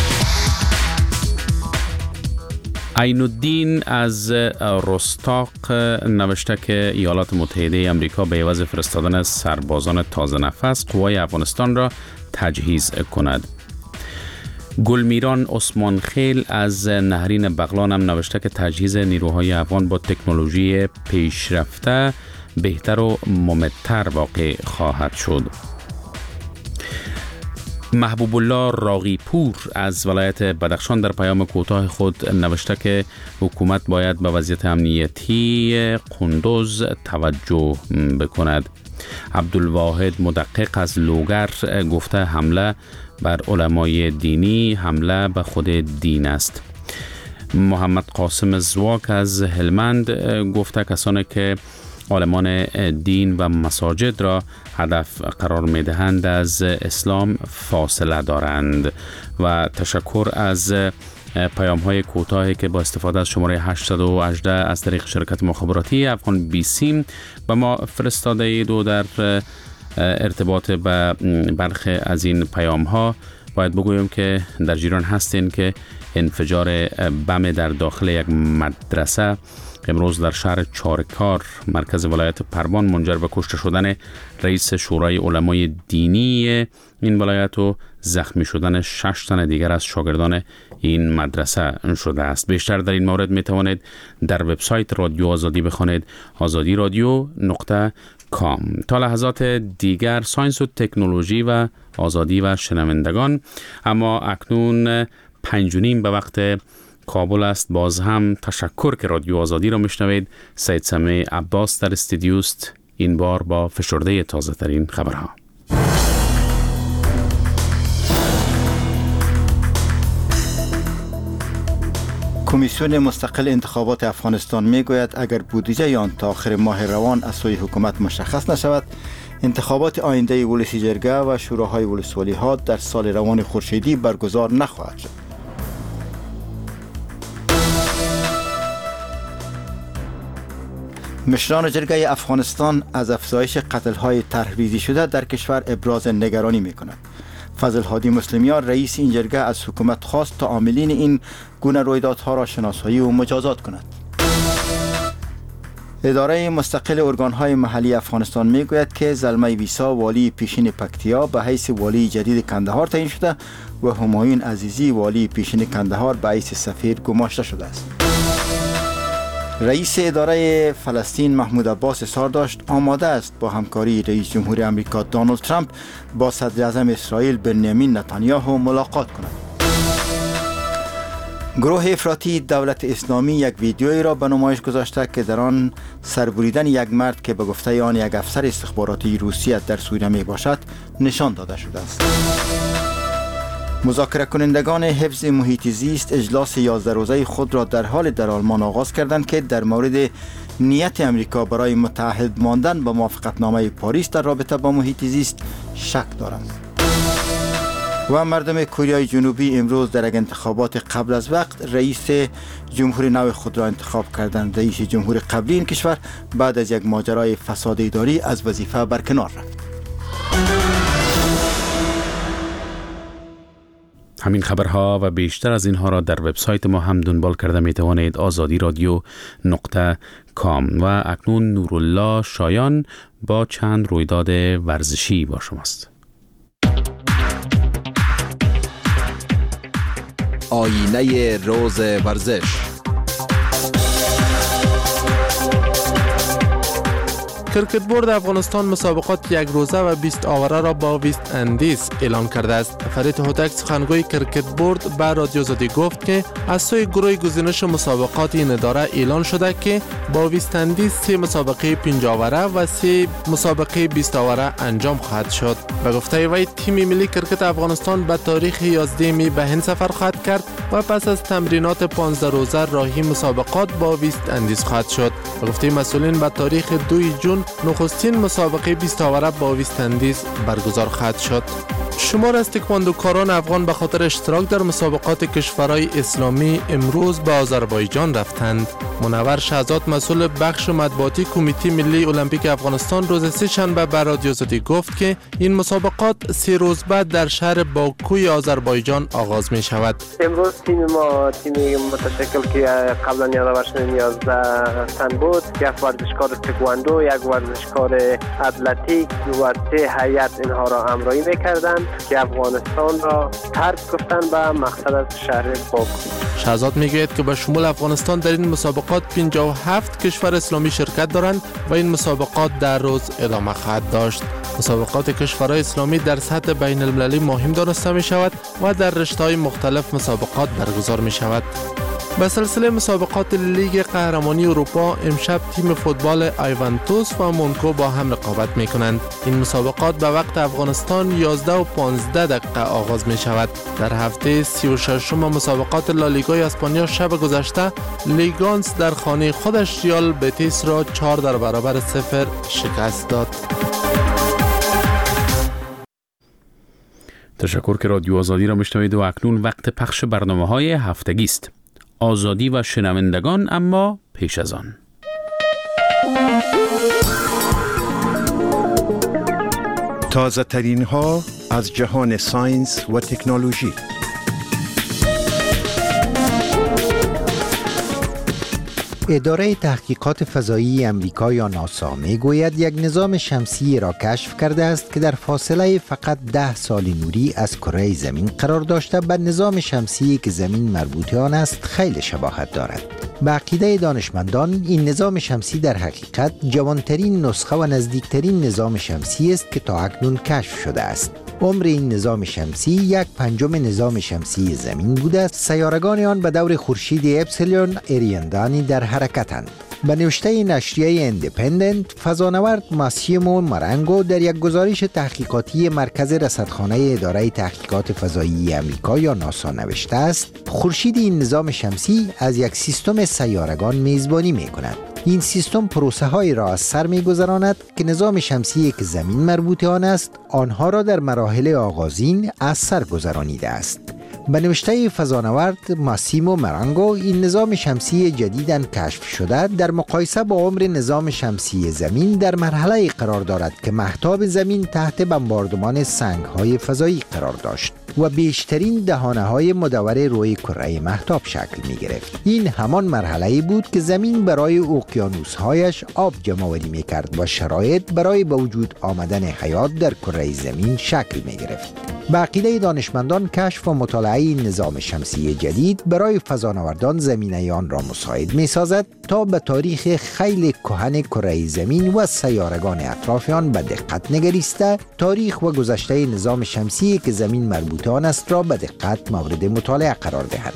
عین الدین از رستاق نوشته که ایالات متحده امریکا به عوض فرستادن سربازان تازه نفس قوای افغانستان را تجهیز کند. گلمیران عثمان خیل از نهرین بغلان هم نوشته که تجهیز نیروهای افغان با تکنولوژی پیشرفته بهتر و ممتر واقع خواهد شد. محبوب الله راقی پور از ولایت بدخشان در پیام کوتاه خود نوشته که حکومت باید به وضعیت امنیتی قندوز توجه بکند. عبدالواحد مدقق از لوگر گفته حمله بر علمای دینی حمله به خود دین است. محمد قاسم زواک از هلمند گفته کسانی که عالمان دین و مساجد را هدف قرار می دهند از اسلام فاصله دارند. و تشکر از پیام های کوتاهی که با استفاده از شماره هشت یک هشت از طریق شرکت مخابراتی افغان بیسیم به ما فرستاده اید و در ارتباط به برخی از این پیام ها باید بگویم که در جریان هستین که انفجار بم در داخل یک مدرسه امروز در شهر چارکار مرکز ولایت پروان منجر به کشته شدن رئیس شورای علمای دینی این ولایت و زخمی شدن شش تن دیگر از شاگردان این مدرسه شده است. بیشتر در این مورد می توانید در وبسایت رادیو آزادی بخوانید، آزادی رادیو نقطه کام. تا لحظات دیگر ساینس و تکنولوژی و آزادی و شنوندگان. اما اکنون پنج و نیم به وقت کابل است. باز هم تشکر که رادیو آزادی را میشنوید. سید سمیع عباس در استودیوست، این بار با فشرده تازه ترین خبرها. کمیسیون مستقل انتخابات افغانستان میگوید اگر بودجه آن تا آخر ماه روان از سوی حکومت مشخص نشود، انتخابات آینده ولسی جرگه و شوراهای ولسوالی ها در سال روان خورشیدی برگزار نخواهد شد. مشران جرگه افغانستان از افزایش قتل‌های طرح‌ریزی شده در کشور ابراز نگرانی می‌کنند. فضل هادی مسلمیان رئیس این جرگه از حکومت خواست تا عاملین این گونه رویدادها را شناسایی و مجازات کند. اداره مستقل ارگان‌های محلی افغانستان میگوید که زلمه ویسا والی پیشین پکتیا به حیث والی جدید کندهار تعیین شده و همایون عزیزی والی پیشین کندهار به حیث سفیر گماشته شده است. رئیس اداره فلسطین محمود عباس اظهار داشت آماده است با همکاری رئیس جمهور امریکا دونالد ترامپ با صدر اعظم اسرائیل بنیامین نتانیاهو ملاقات کند. گروه افراطی دولت اسلامی یک ویدیویی را به نمایش گذاشته که در آن سربریدن یک مرد که به گفته آن یک افسر استخباراتی روسیه در سوریه می باشد نشان داده شده است. مذاکره کنندگان حفظ محیط زیست اجلاس یازده روزه خود را در حال در آلمان آغاز کردند که در مورد نیت امریکا برای متعهد ماندن به موافقتنامه پاریس در رابطه با محیط زیست شک دارند. و مردم کره جنوبی امروز در یک انتخابات قبل از وقت رئیس جمهور نو خود را انتخاب کردند. رئیس جمهور قبلی این کشور بعد از یک ماجرای فساد اداری از وظیفه برکنار رفت. همین خبرها و بیشتر از اینها را در وبسایت ما هم دنبال کرده می توانید، آزادی رادیو نقطه کام. و اکنون نورالله شایان با چند رویداد ورزشی با شماست. آینه روز ورزش. کرکت بورد افغانستان مسابقات یک روزه و بیست آوره را با ویست اندیز اعلام کرده است. فرید هوتک سخنگوی کرکت بورد به رادیو آزادی گفت که از سوی گروه گزینش مسابقات این اداره اعلان شده که با ویست اندیز سه مسابقه پنجاه آوره و سه مسابقه بیست آوره انجام خواهد شد. به گفته وی تیم ملی کرکت افغانستان به تاریخ یازده می به هند سفر خواهد کرد و پس از تمرینات پانزده روزه راهی مسابقات با ویست اندیز خواهد شد. به گفته مسئولین به تاریخ دو جون نخستین مسابقه بیست آوره با ویست اندیز برگزار خواهد شد. شمار از تکواندوکاران افغان به خاطر اشتراک در مسابقات کشورهای اسلامی امروز به آذربایجان رفتند. منور شهزاد مسئول بخش مطبوعاتی کمیته ملی المپیک افغانستان روز سه شنبه به رادیو آزادی گفت که این مسابقات سه روز بعد در شهر باکوی آذربایجان آغاز می شود. امروز تیم ما تیم متشکل که قبلا یادآور یازده تن بود، یک ورزشکار تکواندو، یک ورزشکار اتلتیک و سه هیئت اینها را همراهی می‌کردند که افغانستان را ترک گفتن به مقصد از شهر باکو. شهزاد میگوید که به شمول افغانستان در این مسابقات پنجاه و هفت کشور اسلامی شرکت دارند و این مسابقات در روز ادامه خواهد داشت. مسابقات کشورهای اسلامی در سطح بین المللی مهم دانسته می شود و در رشته‌های مختلف مسابقات برگزار می شود. به سلسله مسابقات لیگ قهرمانی اروپا امشب تیم فوتبال آیونتوس و مونکو با هم رقابت می کنند. این مسابقات به وقت افغانستان یازده و پانزده دقیقه آغاز می شود. در هفته سی و شش مسابقات لالیگای اسپانیا شب گذشته لیگانس در خانه خودش ریال بتیس را چهار در برابر صفر شکست داد. تشکر که رادیو آزادی را میشنوید و اکنون وقت پخش برنامه‌های هفتگی است. آزادی و شنوندگان، اما پیش از آن تازه ترین ها از جهان ساینس و تکنولوژی. اداره تحقیقات فضایی امریکا یا ناسا میگوید یک نظام شمسی را کشف کرده است که در فاصله فقط ده سال نوری از کره زمین قرار داشته به نظام شمسی که زمین مربوط آن است خیلی شباهت دارد. به عقیده دانشمندان این نظام شمسی در حقیقت جوانترین نسخه و نزدیکترین نظام شمسی است که تا اکنون کشف شده است. عمر این نظام شمسی یک پنجم نظام شمسی زمین بوده است. سیارگان آن به دور خورشید اپسیلون اریاندانی در حرکتند. به نوشته نشریه اندیپندنت، فضانورد ماسیمو مرانگو در یک گزارش تحقیقاتی مرکز رصدخانه اداره تحقیقات فضایی امریکا یا ناسا نوشته است: خورشید این نظام شمسی از یک سیستم سیارگان میزبانی می کند. این سیستم پروسه های را از سر می گذراند که نظام شمسی که زمین مربوط آن است آنها را در مراحل آغازین از سر گذرانیده است. به نوشته فضانورد ماسیمو مرانگو، این نظام شمسی جدیداً کشف شده در مقایسه با عمر نظام شمسی زمین در مرحله قرار دارد که مهتاب زمین تحت بمباردمان سنگ‌های فضایی قرار داشت و بیشترین دهانه‌های مدور روی کره مهتاب شکل می‌گرفت. این همان مرحله بود که زمین برای اقیانوس‌هایش آب جمع‌آوری می‌کرد و شرایط برای به وجود آمدن حیات در کره زمین شکل می‌گرفت. به عقیده دانشمندان، کشف و مطالعه این نظام شمسی جدید برای فضانوردان زمینه آن را مساعد می‌سازد تا به تاریخ خیلی کهن کره زمین و سیارگان اطراف آن به دقت نگریسته، تاریخ و گذشته نظام شمسی که زمین مربوط آن است را به دقت مورد مطالعه قرار دهند.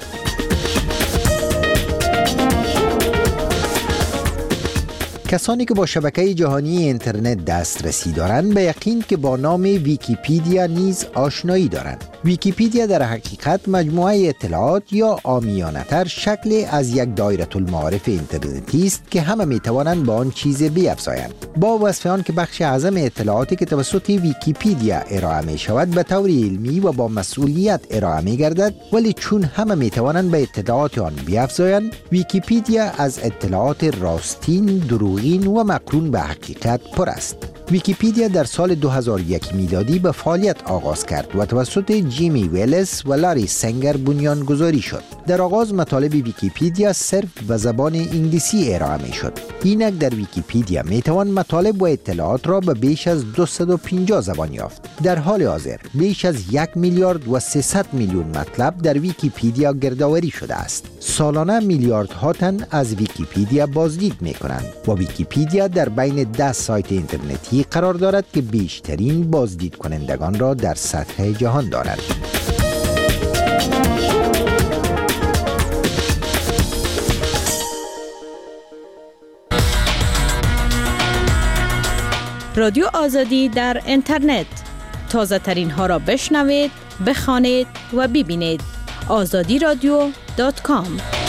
کسانی که با شبکه جهانی اینترنت دسترسی دارند به یقین که با نام ویکیپیدیا نیز آشنایی دارند. ویکیپیدیا در حقیقت مجموعه اطلاعات یا عامیانه‌تر شکل از یک دایره المعارف اینترنتی است که همه میتوانند با آن چیز بیفزایند. با وصف آن که بخش اعظم اطلاعاتی که توسط ویکیپیدیا ارائه می شود به طور علمی و با مسئولیت ارائه می گردد، ولی چون همه میتوانند به اطلاعات آن بیفزایند، ویکیپیدیا از اطلاعات راستین، دروغین و مقرون به حقیقت پر است. ویکیپیدیا در سال دو هزار و یک میلادی به فعالیت آغاز کرد و توسط جیمی ویلس و لاری سنگر بنیانگذاری شد. در آغاز مطالب ویکیپیدیا صرف به زبان انگلیسی ارائه می شد. اینک در ویکیپیدیا می توان مطالب و اطلاعات را به بیش از دویست و پنجاه زبان یافت. در حال حاضر بیش از یک میلیارد و سیصد میلیون مطلب در ویکیپیدیا گردآوری شده است. سالانه میلیاردها تن از ویکیپیدیا بازدید می کنند و ویکیپیدیا در بین ده سایت اینترنتی قرار دارد که بیشترین بازدید کنندگان را در سطح جهان دارد. رادیو آزادی در اینترنت، تازه ترین ها را بشنوید، بخوانید و ببینید. آزادی رادیو دات کام.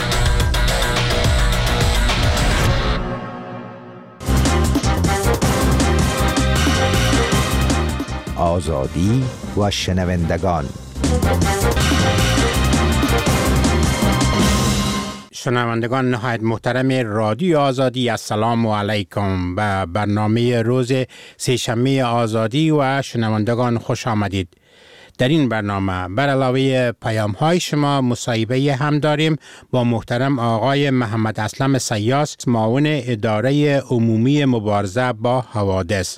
آزادی و شنوندگان. شنوندگان نهایت محترم رادیو آزادی، السلام علیکم. به برنامه روز سه‌شنبه آزادی و شنوندگان خوش آمدید. در این برنامه بر علاوه پیام های شما مصاحبه هم داریم با محترم آقای محمد اسلم سیاس، معاون اداره عمومی مبارزه با حوادث.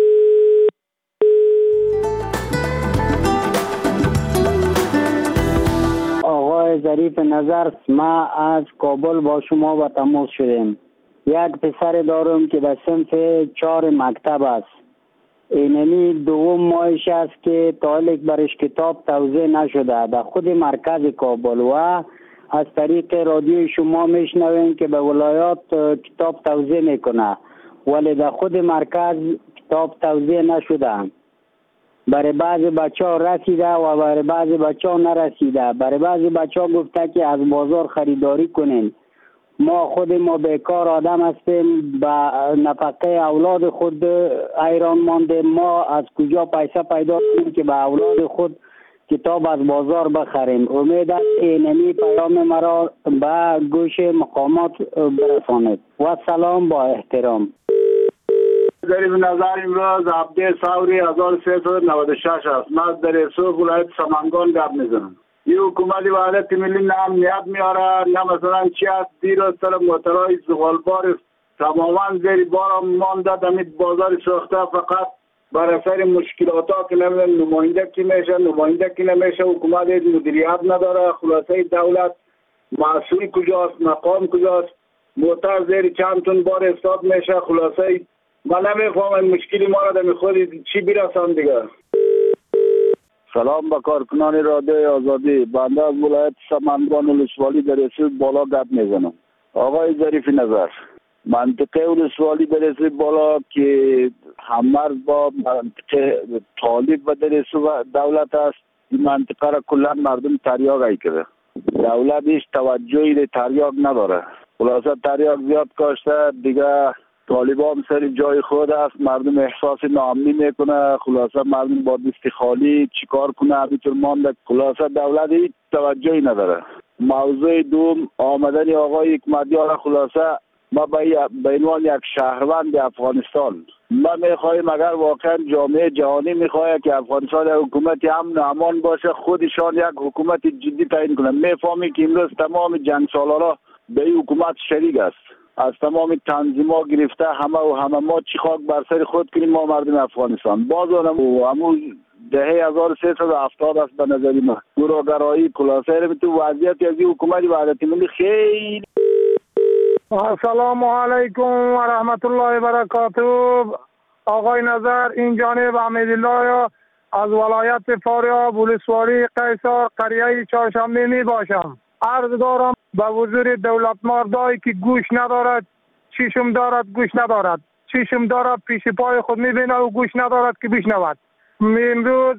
آقای ظریف نظر، ما از کابل با شما با تماس شدیم. یک پسر دارم که در صنف چهار مکتب است. اینمی دوم ماهش است که تالیک برش کتاب توزیع نشده در خود مرکز کابل و از طریق رادیو شما میشنویم که به ولایات کتاب توزیع میکنه، ولی در خود مرکز کتاب توزیع نشده. برای بعضی بچه ها رسیده و برای بعضی بچه ها نرسیده. برای بعضی بچه ها گفته که از بازار خریداری کنین. ما خود ما بیکار آدم هستیم، با نفقه اولاد خود ایران مانده. ما از کجا پیسه پیدا کنیم که به اولاد خود کتاب از بازار بخریم؟ امید است اینمی پیام مرا به گوش مقامات برسانید. و سلام با احترام. ظریف نظر امروز هفته سوری هزار و سیصد و نود و شش است. من در سوق ولایت سمنگان گپ میزنم. این حکومت وحدت ملی نه امنیت میاره نه مثلا چی است. دیر از سر موترهای زغالبار تماما زیر بار مانده دمید بازار ساخته، فقط بر اثر مشکلات ها که نمیدن نماینده کی میشه نماینده کی نمیشه. حکومت مدیریت نداره. خلاصه دولت مسئول کجاست، مقام کجاست، موتر زیر چند تن بار استاد میشه. خلاصه من نمیفهمم مشکلی ما را در خود چی برسان دیگه. سلام به کارکنان رادیوی آزادی. بنده از ولایت سمنگان ولسوالی در اسم بالا گپ میزنم. آقای ظریف نظر، منطقه ولسوالی در اسم بالا که همرز با منطقه طالب و در اسم دولت است، این منطقه را کلا مردم تریاق ای کرده. دولت هیچ توجهی به تریاق نداره. خلاصه تریاق زیاد کاشته دیگه. طالبان سر جای خود است، مردم احساس ناامنی میکنه. خلاصه مردم با دست خالی چیکار کنه همینطور مانده. خلاصه دولت هیچ توجهی نداره. موضوع دوم آمدن آقای حکمتیار. خلاصه ما به عنوان یک شهروند افغانستان ما میخواهیم اگر واقعا جامعه جهانی میخواد که افغانستان یک حکومت امن و امان باشه، خودشان یک حکومت جدی تعیین کنه. میفهمی که امروز تمام جنگ سالارا به این حکومت شریک است. از تمام تنظیم‌ها گرفته همه و همه ما چی خاک بر سر خود کنیم ما مردم افغانستان. باز همون دهه هزار و سیصد و هفتاد است به نظر ما. گروه‌گرایی خلاصه رو تو وضعیت از این حکومت وحدت ملی خیلی. السلام علیکم و رحمت الله و برکاته. آقای نظر، این جانب حمیدالله از ولایت فاریاب ولسوالی قیصر قریه چهارشنبه می باشم. عرض دارم به حضور دولت مردایی که گوش ندارد، چشم دارد گوش ندارد، چشم دارد پیش پای خود میبینه و گوش ندارد که بشنود. امروز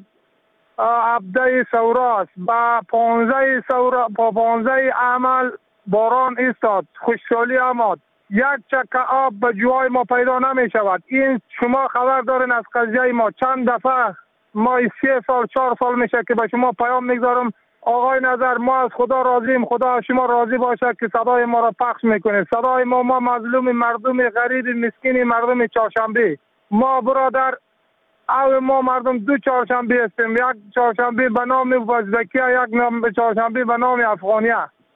هفده سوراست، با پانزده سورا با پانزده عمل باران ایستاد، خوشحالی آمد. یک چکه آب به جوای ما پیدا نمی شود. این شما خبر دارین از قضیه ما. چند دفعه ما سه سال چهار سال میشه که به شما پیام میگذارم. آقای نظر، ما از خدا راضیم، خدا شما راضی باشه که صدای ما را پخش میکنه. صدای ما ما مظلوم مردم غریب مسکین مردم چهارشنبه. ما برادر او ما مردم دو چهارشنبه هستیم، یک چهارشنبه به نام ازبکیه، یک نام چهارشنبه به نام افغانیه.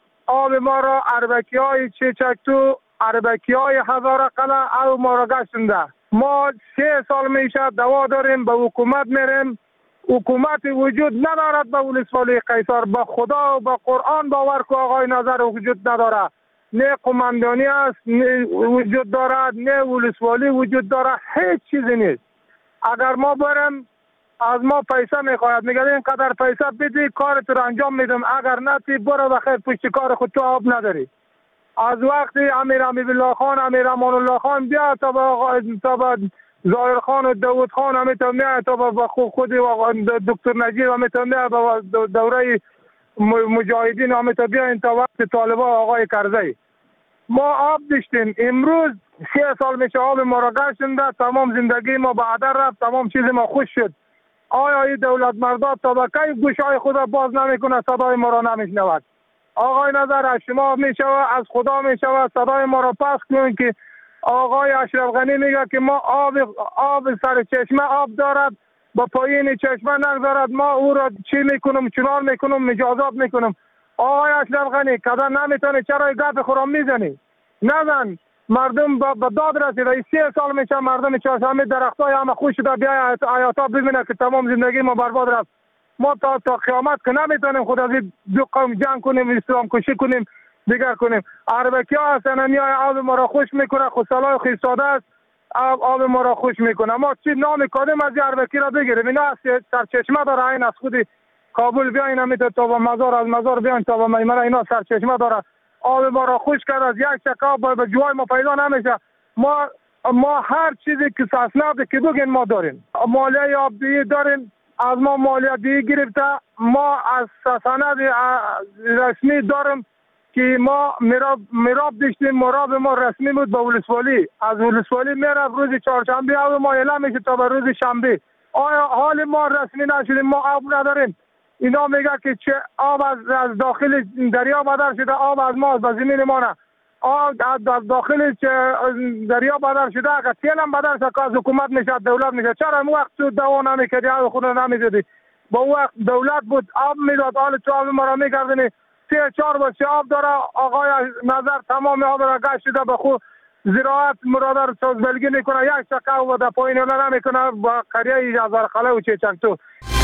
آب ما را اربکی های چچکتو، اربکی های هزار قلعه او ما را گشتنده. ما سه سال میشه دوا داریم، به حکومت میریم، حکومت وجود ندارد. به ولسوالی قیصر به خدا و به قرآن باور که آقای نظر وجود نداره. نه قماندانی است نه وجود دارد، نه ولسوالی وجود دارد، هیچ چیزی نیست. اگر ما بریم از ما پیسه میخواید، میگه اینقدر پیسه بدی کارت رو انجام میدم، اگر نه تی برو بخیر پشت کار خود تو آب نداری. از وقتی امیر حبیب الله خان، امیر امان الله خان بیا تا با تا با ظاهر خان و داود خان همه تا میاد تا با خود دکتر نجیب همه تا میاد با دوره مجاهدین همه تا بیا این تا وقت طالبا آقای کرزی. ما آب داشتیم، امروز سه سال میشه آب ما را گشتنده، تمام زندگی ما به هدر رفت، تمام چیز ما خوش شد. آیا این دولت مرداد تا به کی گوشای خود را باز نمیکنه، صدای ما را نمیشنود؟ آقای نظر، از شما میشود، از خدا میشود صدای ما را پخش کنید که آقای اشرف غنی میگه که ما آب آب سر چشمه آب دارد، با پایین چشمه نگذارد، ما او را چی میکنم، چنان میکنم، مجازات میکنم. آقای اشرف غنی کدر نمیتونه، چرا گپ خورم میزنی؟ نزن. مردم به داد رسیده. سه سال میشه مردم چهارشنبه درختای همه خوش شده، بیا آیاتا ببینه که تمام زندگی ما برباد رفت. ما تا تا قیامت که نمیتونیم خود از دو قوم جنگ کنیم، اسلام کشی کنیم، دیگر کنیم. اربکی ها هستن میای آب ما را خوش میکنه، خسالای خیستاده است، آب, آب ما را خوش میکنه. ما چی نام کادیم از اربکی را بگیریم؟ اینا سرچشمه داره، این از خود کابل بیاین همیتا تا با مزار، از مزار بیاین تا با میمنه، اینا سرچشمه داره. آب ما را خوش کرد، از یک چکه آب به جوای ما پیدا نمیشه. ما ما هر چیزی که اسناد که بگین ما داریم. مالیه آبی داریم، از ما مالیه دی گرفته. ما از سند رسمی داریم که ما مراب مراب داشتیم، مراب ما رسمی بود به ولسوالی. از ولسوالی میرفت روز چهارشنبه آب ما اعلام میشه تا به روز شنبه. آیا حال ما رسمی نشدیم؟ ما آب نداریم. اینا میگه که چه آب از, از داخل دریا بدر شده، آب از ما به زمین ما نه. آب از داخل دریا بدر شده، اگر تیل هم بدر شده از حکومت میشه، دولت میشه. چرا اون وقت تو دوا نمیکردی، آب خود نمیزدی؟ با وقت دولت بود آب میداد، حال تو آب ما را میکردن سه چهار بچه آب داره. آقای نظر تمام آب را گشته به خود زراعت مرادر سازبلگی میکنه، یک شکه و در پایین را نمیکنه با قریه هزار خاله و چیچنتو.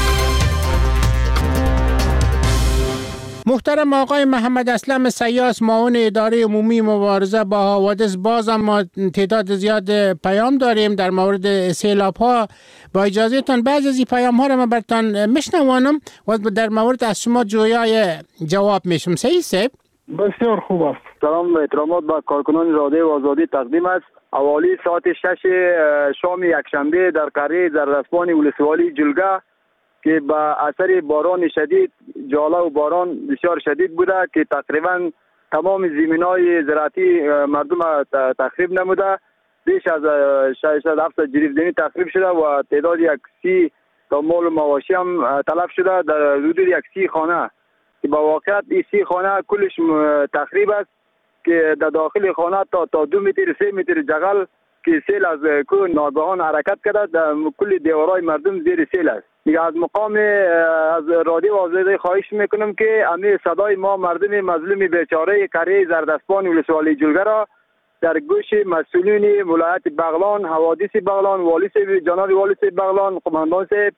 محترم آقای محمد اسلم سیاس، معاون اداره عمومی مبارزه با حوادث، بازم ما تعداد زیاد پیام داریم در مورد سیلاب ها. با اجازه تان بعضی از این پیام ها را من برتان میشنوانم و در مورد از شما جویای جواب میشم. صحیح سیب؟ بسیار خوب است. سلام و احترامات به کارکنان رادیو آزادی تقدیم است. حوالی ساعت شش شام یکشنبه در قریه زردستان ولسوالی جلگه که با اثر باران شدید، جاله و باران بسیار شدید بوده که تقریبا تمام زمینای زراعتی مردم تخریب نموده. بیش از ششصد هفتصد جریب تخریب شده و تعداد یک سی تا مال و مواشی هم تلف شده در حدود یک سی خانه که با واقعیت این سی خانه کلش تخریب است که در داخل خانه تا تا دو متر سه متر جغل که سیل از کو ناگهان حرکت کرده، در کل دیوارای مردم زیر سیل است. دیگه از مقام از رادیو آزادی خواهش میکنم که همه صدای ما مردم مظلوم بیچاره قریه زردستان ولسوالی جلگه را در گوش مسئولین ولایت بغلان، حوادث بغلان، والی صاحب، جناب والی صاحب بغلان، قماندان صاحب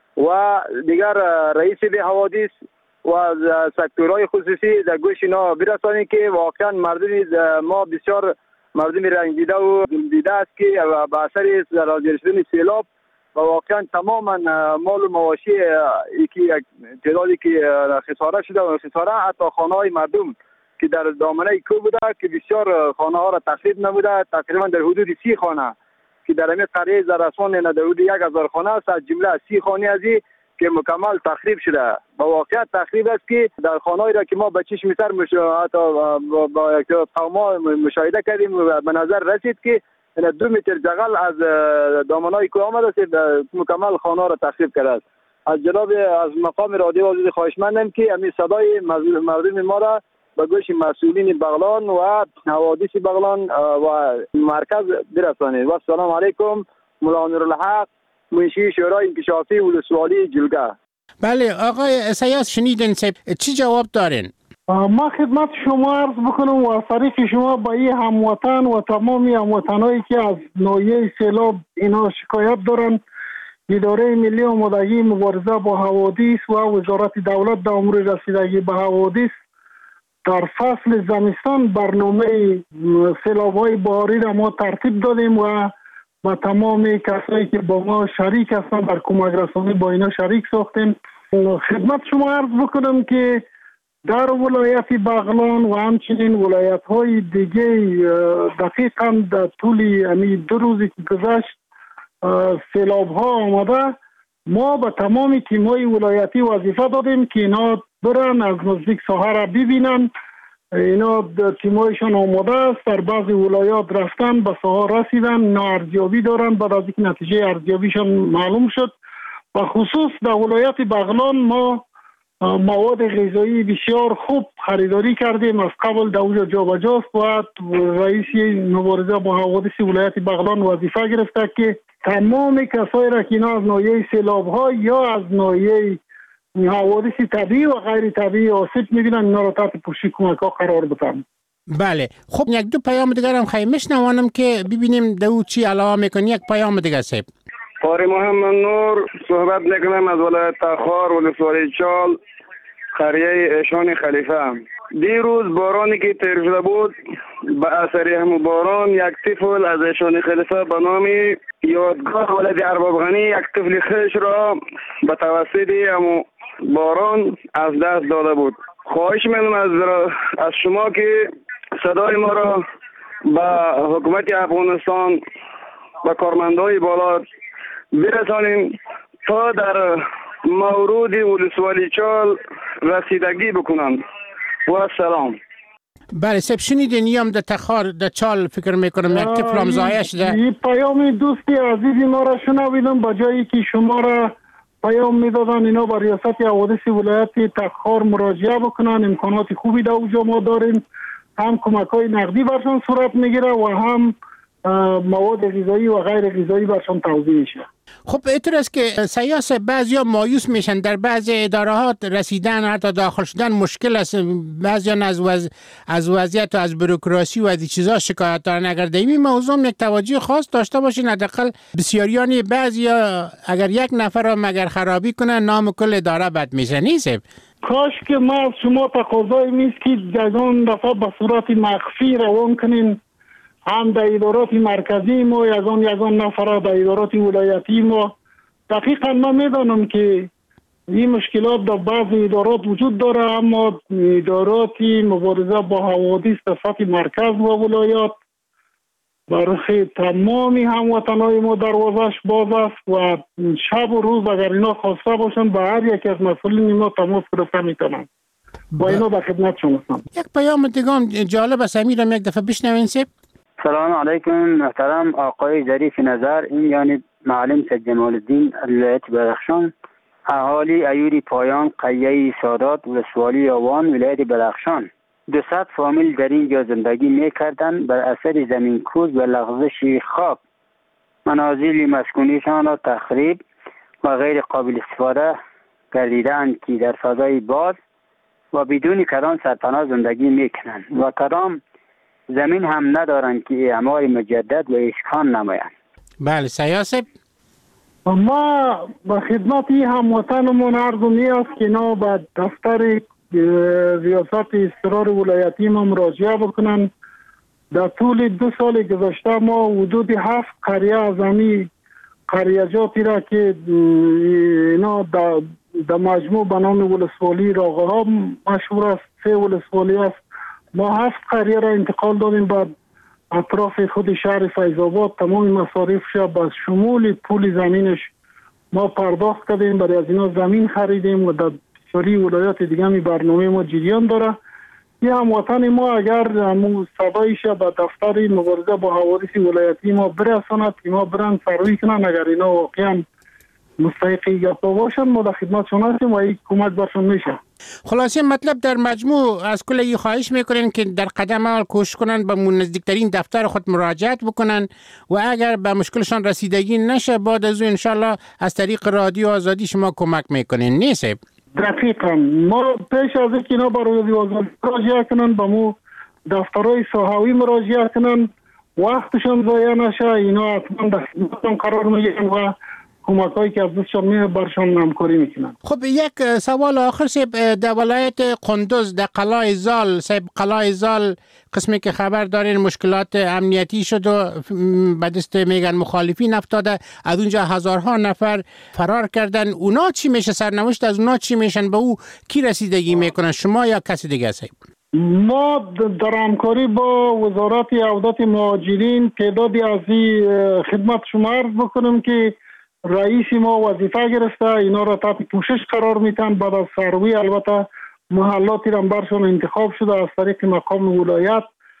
و دیگر رئیس به حوادث و سکتورهای خصوصی در گوش اینا برسانید که واقعا مردم ما بسیار مردم رنجیده و دیده است که با اثر راجع شدن سیلاب و واقعا تماما مال و مواشی که تعدادی که خساره شده و خساره حتی خانه های مردم که در دامنه کو بوده که بسیار خانه ها را تخریب نموده، تقریبا در حدود سی خانه که در همین قریه زرستان در حدود یک هزار خانه است، از جمله سی خانه ازی که مکمل تخریب شده. با واقعیت تخریب است که در خانه‌ای را که ما به چشم سر حتی با یک قوما مشاهده کردیم و به نظر رسید که دو متر جغل از دامنای کو آمده است، مکمل خانه را تخریب کرده است. از جناب از مقام رادیو آزادی خواهشمندم که همین صدای مردم ما را به گوش مسئولین بغلان و حوادث بغلان و مرکز برسانید. و سلام علیکم. مولا نورالحق، منشی شورای انکشافی ولسوالی جلگه. بله آقای سیاس شنیدین سب چی جواب دارین؟ ما خدمت شما عرض بکنم و از طریق شما با این هموطن و تمامی هموطنایی که از ناحیه سیلاب اینا شکایت دارن، اداره ملی آمادگی مبارزه با حوادث و وزارت دولت در امور رسیدگی به حوادث در فصل زمستان برنامه سیلاب‌های بهاری را ما ترتیب دادیم و با تمام کسایی که با ما شریک هستن در کمک رسانی با اینا شریک ساختیم. خدمت شما عرض بکنم که در ولایت بغلان و همچنین ولایت های دیگه دقیقاً در طول یعنی دو روزی که گذشت سیلاب ها آمده، ما به تمام تیم های ولایتی وظیفه دادیم که اینا برن از نزدیک ساحه را ببینن. اینا تیمایشان آماده است، در بعضی ولایات رفتن به ساحه رسیدن، اینا ارزیابی دارن، بعد از اینکه نتیجه ارزیابیشان معلوم شد و خصوص در ولایت بغلان ما مواد غذایی بسیار خوب خریداری کردیم. از قبل در اونجا جابجاست و رئیس مبارزه با حوادث ولایت بغلان وظیفه گرفته که تمام کسایی را که اینا از ناحیه سیلاب ها یا از ناحیه حوادث طبیعی و غیر طبیعی آسیب میبینن اینا را تحت پوشش کمک ها قرار بدن. بله خب یک دو پیام دیگر هم خیلی میشنوانم که ببینیم دو چی علاوه میکنی. یک پیام دیگر سیب قاری محمد نور صحبت میکنم از ولایت تخار ولسوالی چال قریه اشان خلیفه. دیروز بارانی که تیر شده بود به اثر همون باران یک طفل از اشان خلیفه به نام یادگار ولد ارباب غنی یک طفل خش را به توسط همون باران از دست داده بود. خواهش میکنم از از شما که صدای ما را به حکومت افغانستان و کارمندای بالا برسانیم تا در مورد ولسوالی چال رسیدگی بکنند. و سلام. بله سب شنیدین یم در تخار در چال فکر میکنم یک طفل هم ضایع شده. این پیام دوستی عزیزی ما را شنویدم با جایی که شما را پیام میدادن اینا با ریاست حوادث ولایت تخار مراجعه بکنن. امکانات خوبی در اونجا ما داریم، هم کمک های نقدی برشان صورت میگیره و هم مواد غذایی و غیر غذایی برشان توزیع میشه. خب اینطور است که سیاس بعضیا مایوس میشن، در بعضی اداره ها رسیدن حتی داخل شدن مشکل است، بعضیا از وز... از وضعیت و از بوروکراسی و از این چیزا شکایت دارن. اگر در این موضوع یک توجه خاص داشته باشین، حداقل بسیاریان بعضیا اگر یک نفر را مگر خرابی کنن نام کل اداره بد میشه. نیست کاش که ما از شما تقاضای میست که یگان دفعه به صورت مخفی روان کنین، هم در ادارات مرکزی ما یگان یگان نفر در ادارات ولایتی ما. دقیقا ما میدانم که این مشکلات در بعض ادارات وجود داره، اما ادارات مبارزه با حوادث در سطح مرکز و ولایات برای تمامی هموطنای ما دروازش باز است و شب و روز اگر اینا خواسته باشن به هر یک از مسئولین ما تماس گرفته میتونن. با اینا به خدمت شما هستم. یک پیام دیگه جالب است، امیرم یک دفعه بشنوین. سب سلام علیکم محترم آقای ظریف نظر، این یعنی معلم سید جمال الدین ولایت بدخشان، اهالی ایوری پایان قریه سادات ولسوالی آوان ولایت بدخشان. دوصد فامیل در اینجا زندگی میکردند. بر اثر زمین کوز و لغزش خاک منازل مسکونیشان را تخریب و غیر قابل استفاده گردیدند که در فضای باز و بدون کدام سرپناه زندگی میکنند و کدام زمین هم ندارند که اعمال مجدد و اسکان نمایند. بله سیاست ما به خدمت هموطنمون عرض می‌است که اینا به دفتر ریاست اضطرار ولایتی ما مراجعه بکنن. در طول دو سال گذشته ما حدود هفت قریه از همی قریجاتی را که اینا در مجموع به نام ولسوالی راغه ها مشهور است، سه ولسوالی است، ما هفت قریه را انتقال دادیم به اطراف خود شهر فیض آباد. تمام مصارفش به شمول پول زمینش ما پرداخت کردیم، برای از اینا زمین خریدیم و در بسیاری ولایات دیگه می برنامه ما جریان داره. یه هموطن ما اگر همون صدایش به دفتر مبارزه با حوادث ولایتی ما برساند که ما برن سروی کنن، اگر اینا واقعا مستحقی گفته باشن ما در خدمتشون هستیم و این کمک برشون میشه. خلاصه مطلب در مجموع از کل این خواهش میکنین که در قدم اول کوشش کنن به نزدیکترین دفتر خود مراجعت بکنن و اگر به مشکلشان رسیدگی نشه بعد از اون انشالله از طریق رادیو آزادی شما کمک میکنین. نیست؟ دقیقا ما پیش از اینکه اینا برای رادیو آزادی مراجعه کنن به مو دفترهای ساحوی مراجعه کنن، وقتشان ضایع نشه، اینا حتما در خدمتشان قرار میگیرن و کمکایی که از دستشان میه برشان همکاری میکنن. خب یک سوال آخر سیب، در ولایت قندوز در قلعه زال سیب قلعه زال قسمی که خبر دارین مشکلات امنیتی شد و به دست میگن مخالفین افتاده، از اونجا هزارها نفر فرار کردن. اونا چی میشه؟ سرنوشت از اونا چی میشن؟ به او کی رسیدگی میکنن، شما یا کسی دیگه سیب؟ ما در همکاری با وزارت عودت مهاجرین تعدادی از این خدمت شما عرض بکنم که رئیس ما وظیفه گرفته، اینا را تحت پوشش قرار میتن. بعد از سروی البته محلاتی را برشون انتخاب شده از طریق مقام ولایت.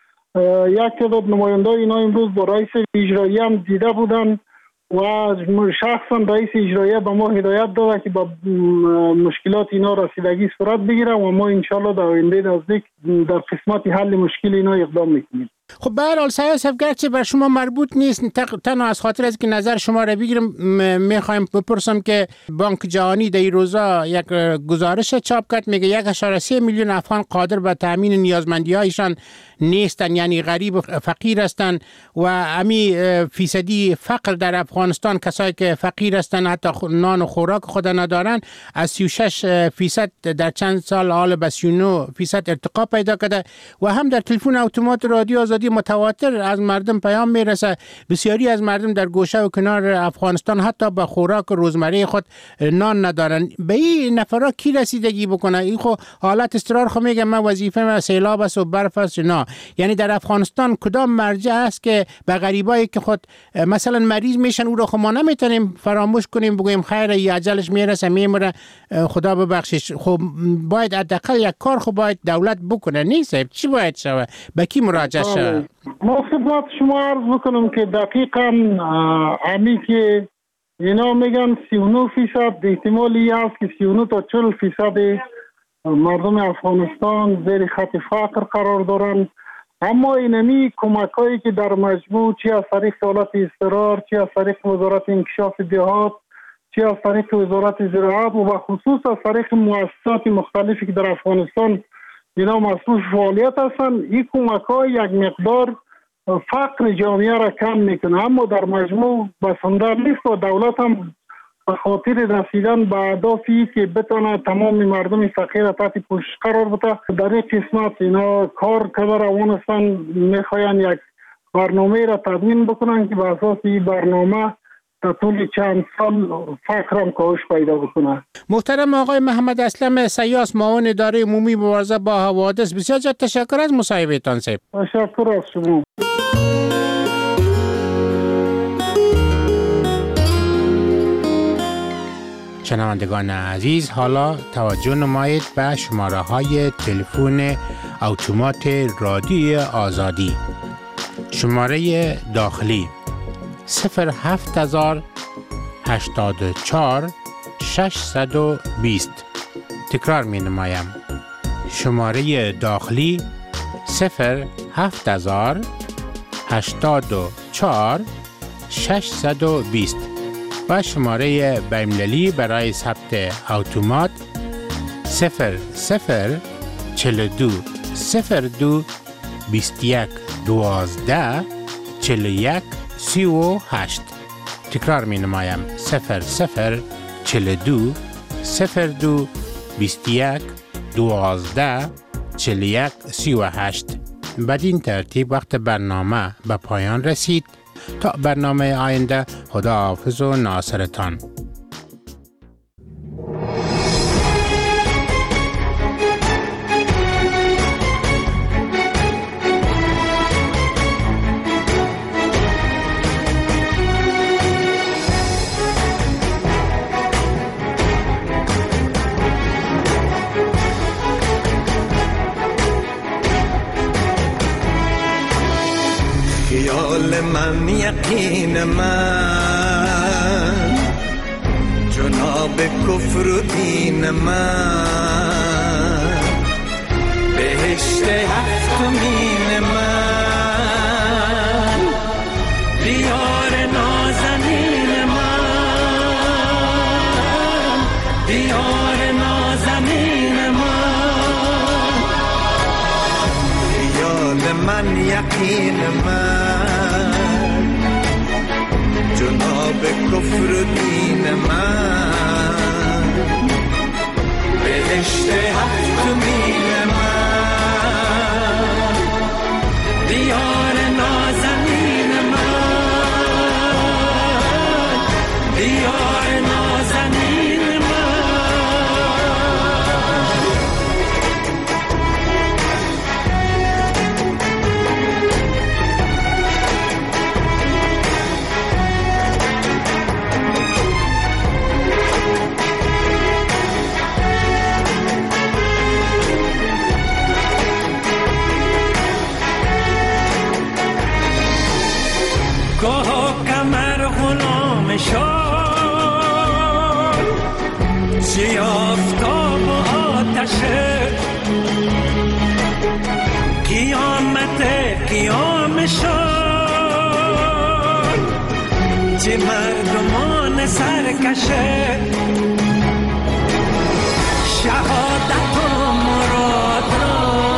یک تعداد نماینده اینا امروز با رئیس اجرایی هم دیده بودن و شخصا رئیس اجرایی به ما هدایت داده که با مشکلات اینا رسیدگی صورت بگیره و ما انشالله در آینده نزدیک در قسمت حل مشکل اینا اقدام میکنیم. خب به هر حال سیاست گرچه بر شما مربوط نیست، تنها از خاطر از که نظر شما را بگیرم میخوایم بپرسم که بانک جهانی در این روزا یک گزارش چاپ کرد، میگه یک اشاره سه میلیون افغان قادر به تامین نیازمندی هایشان نیستن، یعنی غریب و فقیر هستند و امی فیصدی فقر در افغانستان، کسایی که فقیر هستند حتی نان و خوراک خود ندارن، از سی و شش فیصد در چند سال حال به سی و نه فیصد ارتقا پیدا کرده. و هم در تلفن اتومات رادیو آزادی متواتر از مردم پیام میرسه، بسیاری از مردم در گوشه و کنار افغانستان حتی به خوراک روزمره خود نان ندارن. به این نفرا کی رسیدگی بکنه؟ این خو حالت اضطرار خو میگه من وظیفه من سیلاب است و برف است. نه، یعنی در افغانستان کدام مرجع است که به غریبایی که خود مثلا مریض میشن او رو خو ما نمیتونیم فراموش کنیم بگویم خیر ای اجلش میرسه میمره خدا ببخشش؟ خب باید حداقل یک کار خو باید دولت بکنه. نیست؟ چی باید شود؟ به کی مراجعه شود؟ ما خدمت شما عرض بکنم که دقیقا همی که اینا میگن سی و نه فیصد احتمالی هست که سی و نه تا چهل فیصد مردم افغانستان زیر خط فقر قرار دارن. اما اینمی کمک هایی که در مجموع چی از طریق دولت اضطرار، چی از طریق وزارت انکشاف دهات، چی از طریق وزارت زراعت و خصوص از طریق مؤسسات مختلفی که در افغانستان اینا مسئول فعالیت هستند، این کمک ها یک مقدار فقر جامعه را کم میکنه، اما در مجموع بسنده نیست و دولت هم به خاطر رسیدن به اهدافی که بتونه تمام مردم فقیر تحت پوشش قرار بده در این قسمت اینا کار کرده روان هستن. میخواین یک برنامه را تدوین بکنن که به اساس این برنامه در طول چند سال فقر هم کاهش پیدا بکنه. محترم آقای محمد اسلم سیاس، معاون اداره عمومی مبارزه با حوادث، بسیار زیاد تشکر از مصاحبهتان. صاحب تشکر از شما. شنوندگان عزیز، حالا توجه نمایید به شماره های تلفن اتومات رادیوی آزادی. شماره داخلی صفر هفت هزار هشتاد و چهار ششصد و بیست. تکرار می نمایم. شماره داخلی صفر هفت هزار هشتاد و چهار ششصد و بیست و شماره بین‌المللی برای ثبت اتومات صفر صفر چهل و دو صفر دو بیست و یک دوازده چهل و یک سی و هشت. تکرار می نمایم. صفر صفر چهل و دو صفر دو بیست و یک دوازده چهل و یک سی و هشت. بدین ترتیب وقت برنامه به پایان رسید. تا برنامه آینده، خداحافظ و ناصرتان. خیال من یقین من جناب کفر و دین من بهشت هفتمین من دیار نازنین من دیار نازنین من خیال من یقین من جناب کفر و دین من بهشت هفتمین من دیار نازنین من دیار نازنین من. چی آفتاب و آتشه قیامت قیام شد چی مردمان سرکشه شهادت و مراد را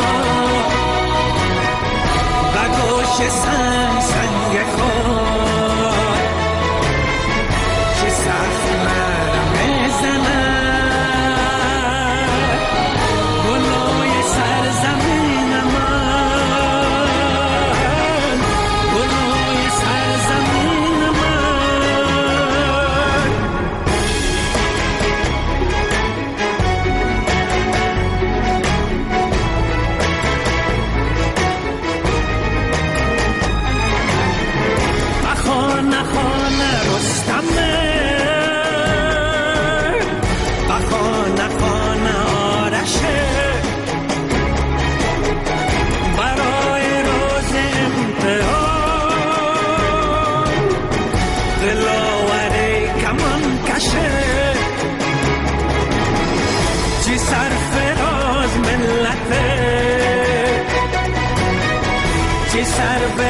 و گوش سنگ سنگ خود چی سخت مرم زنه سر به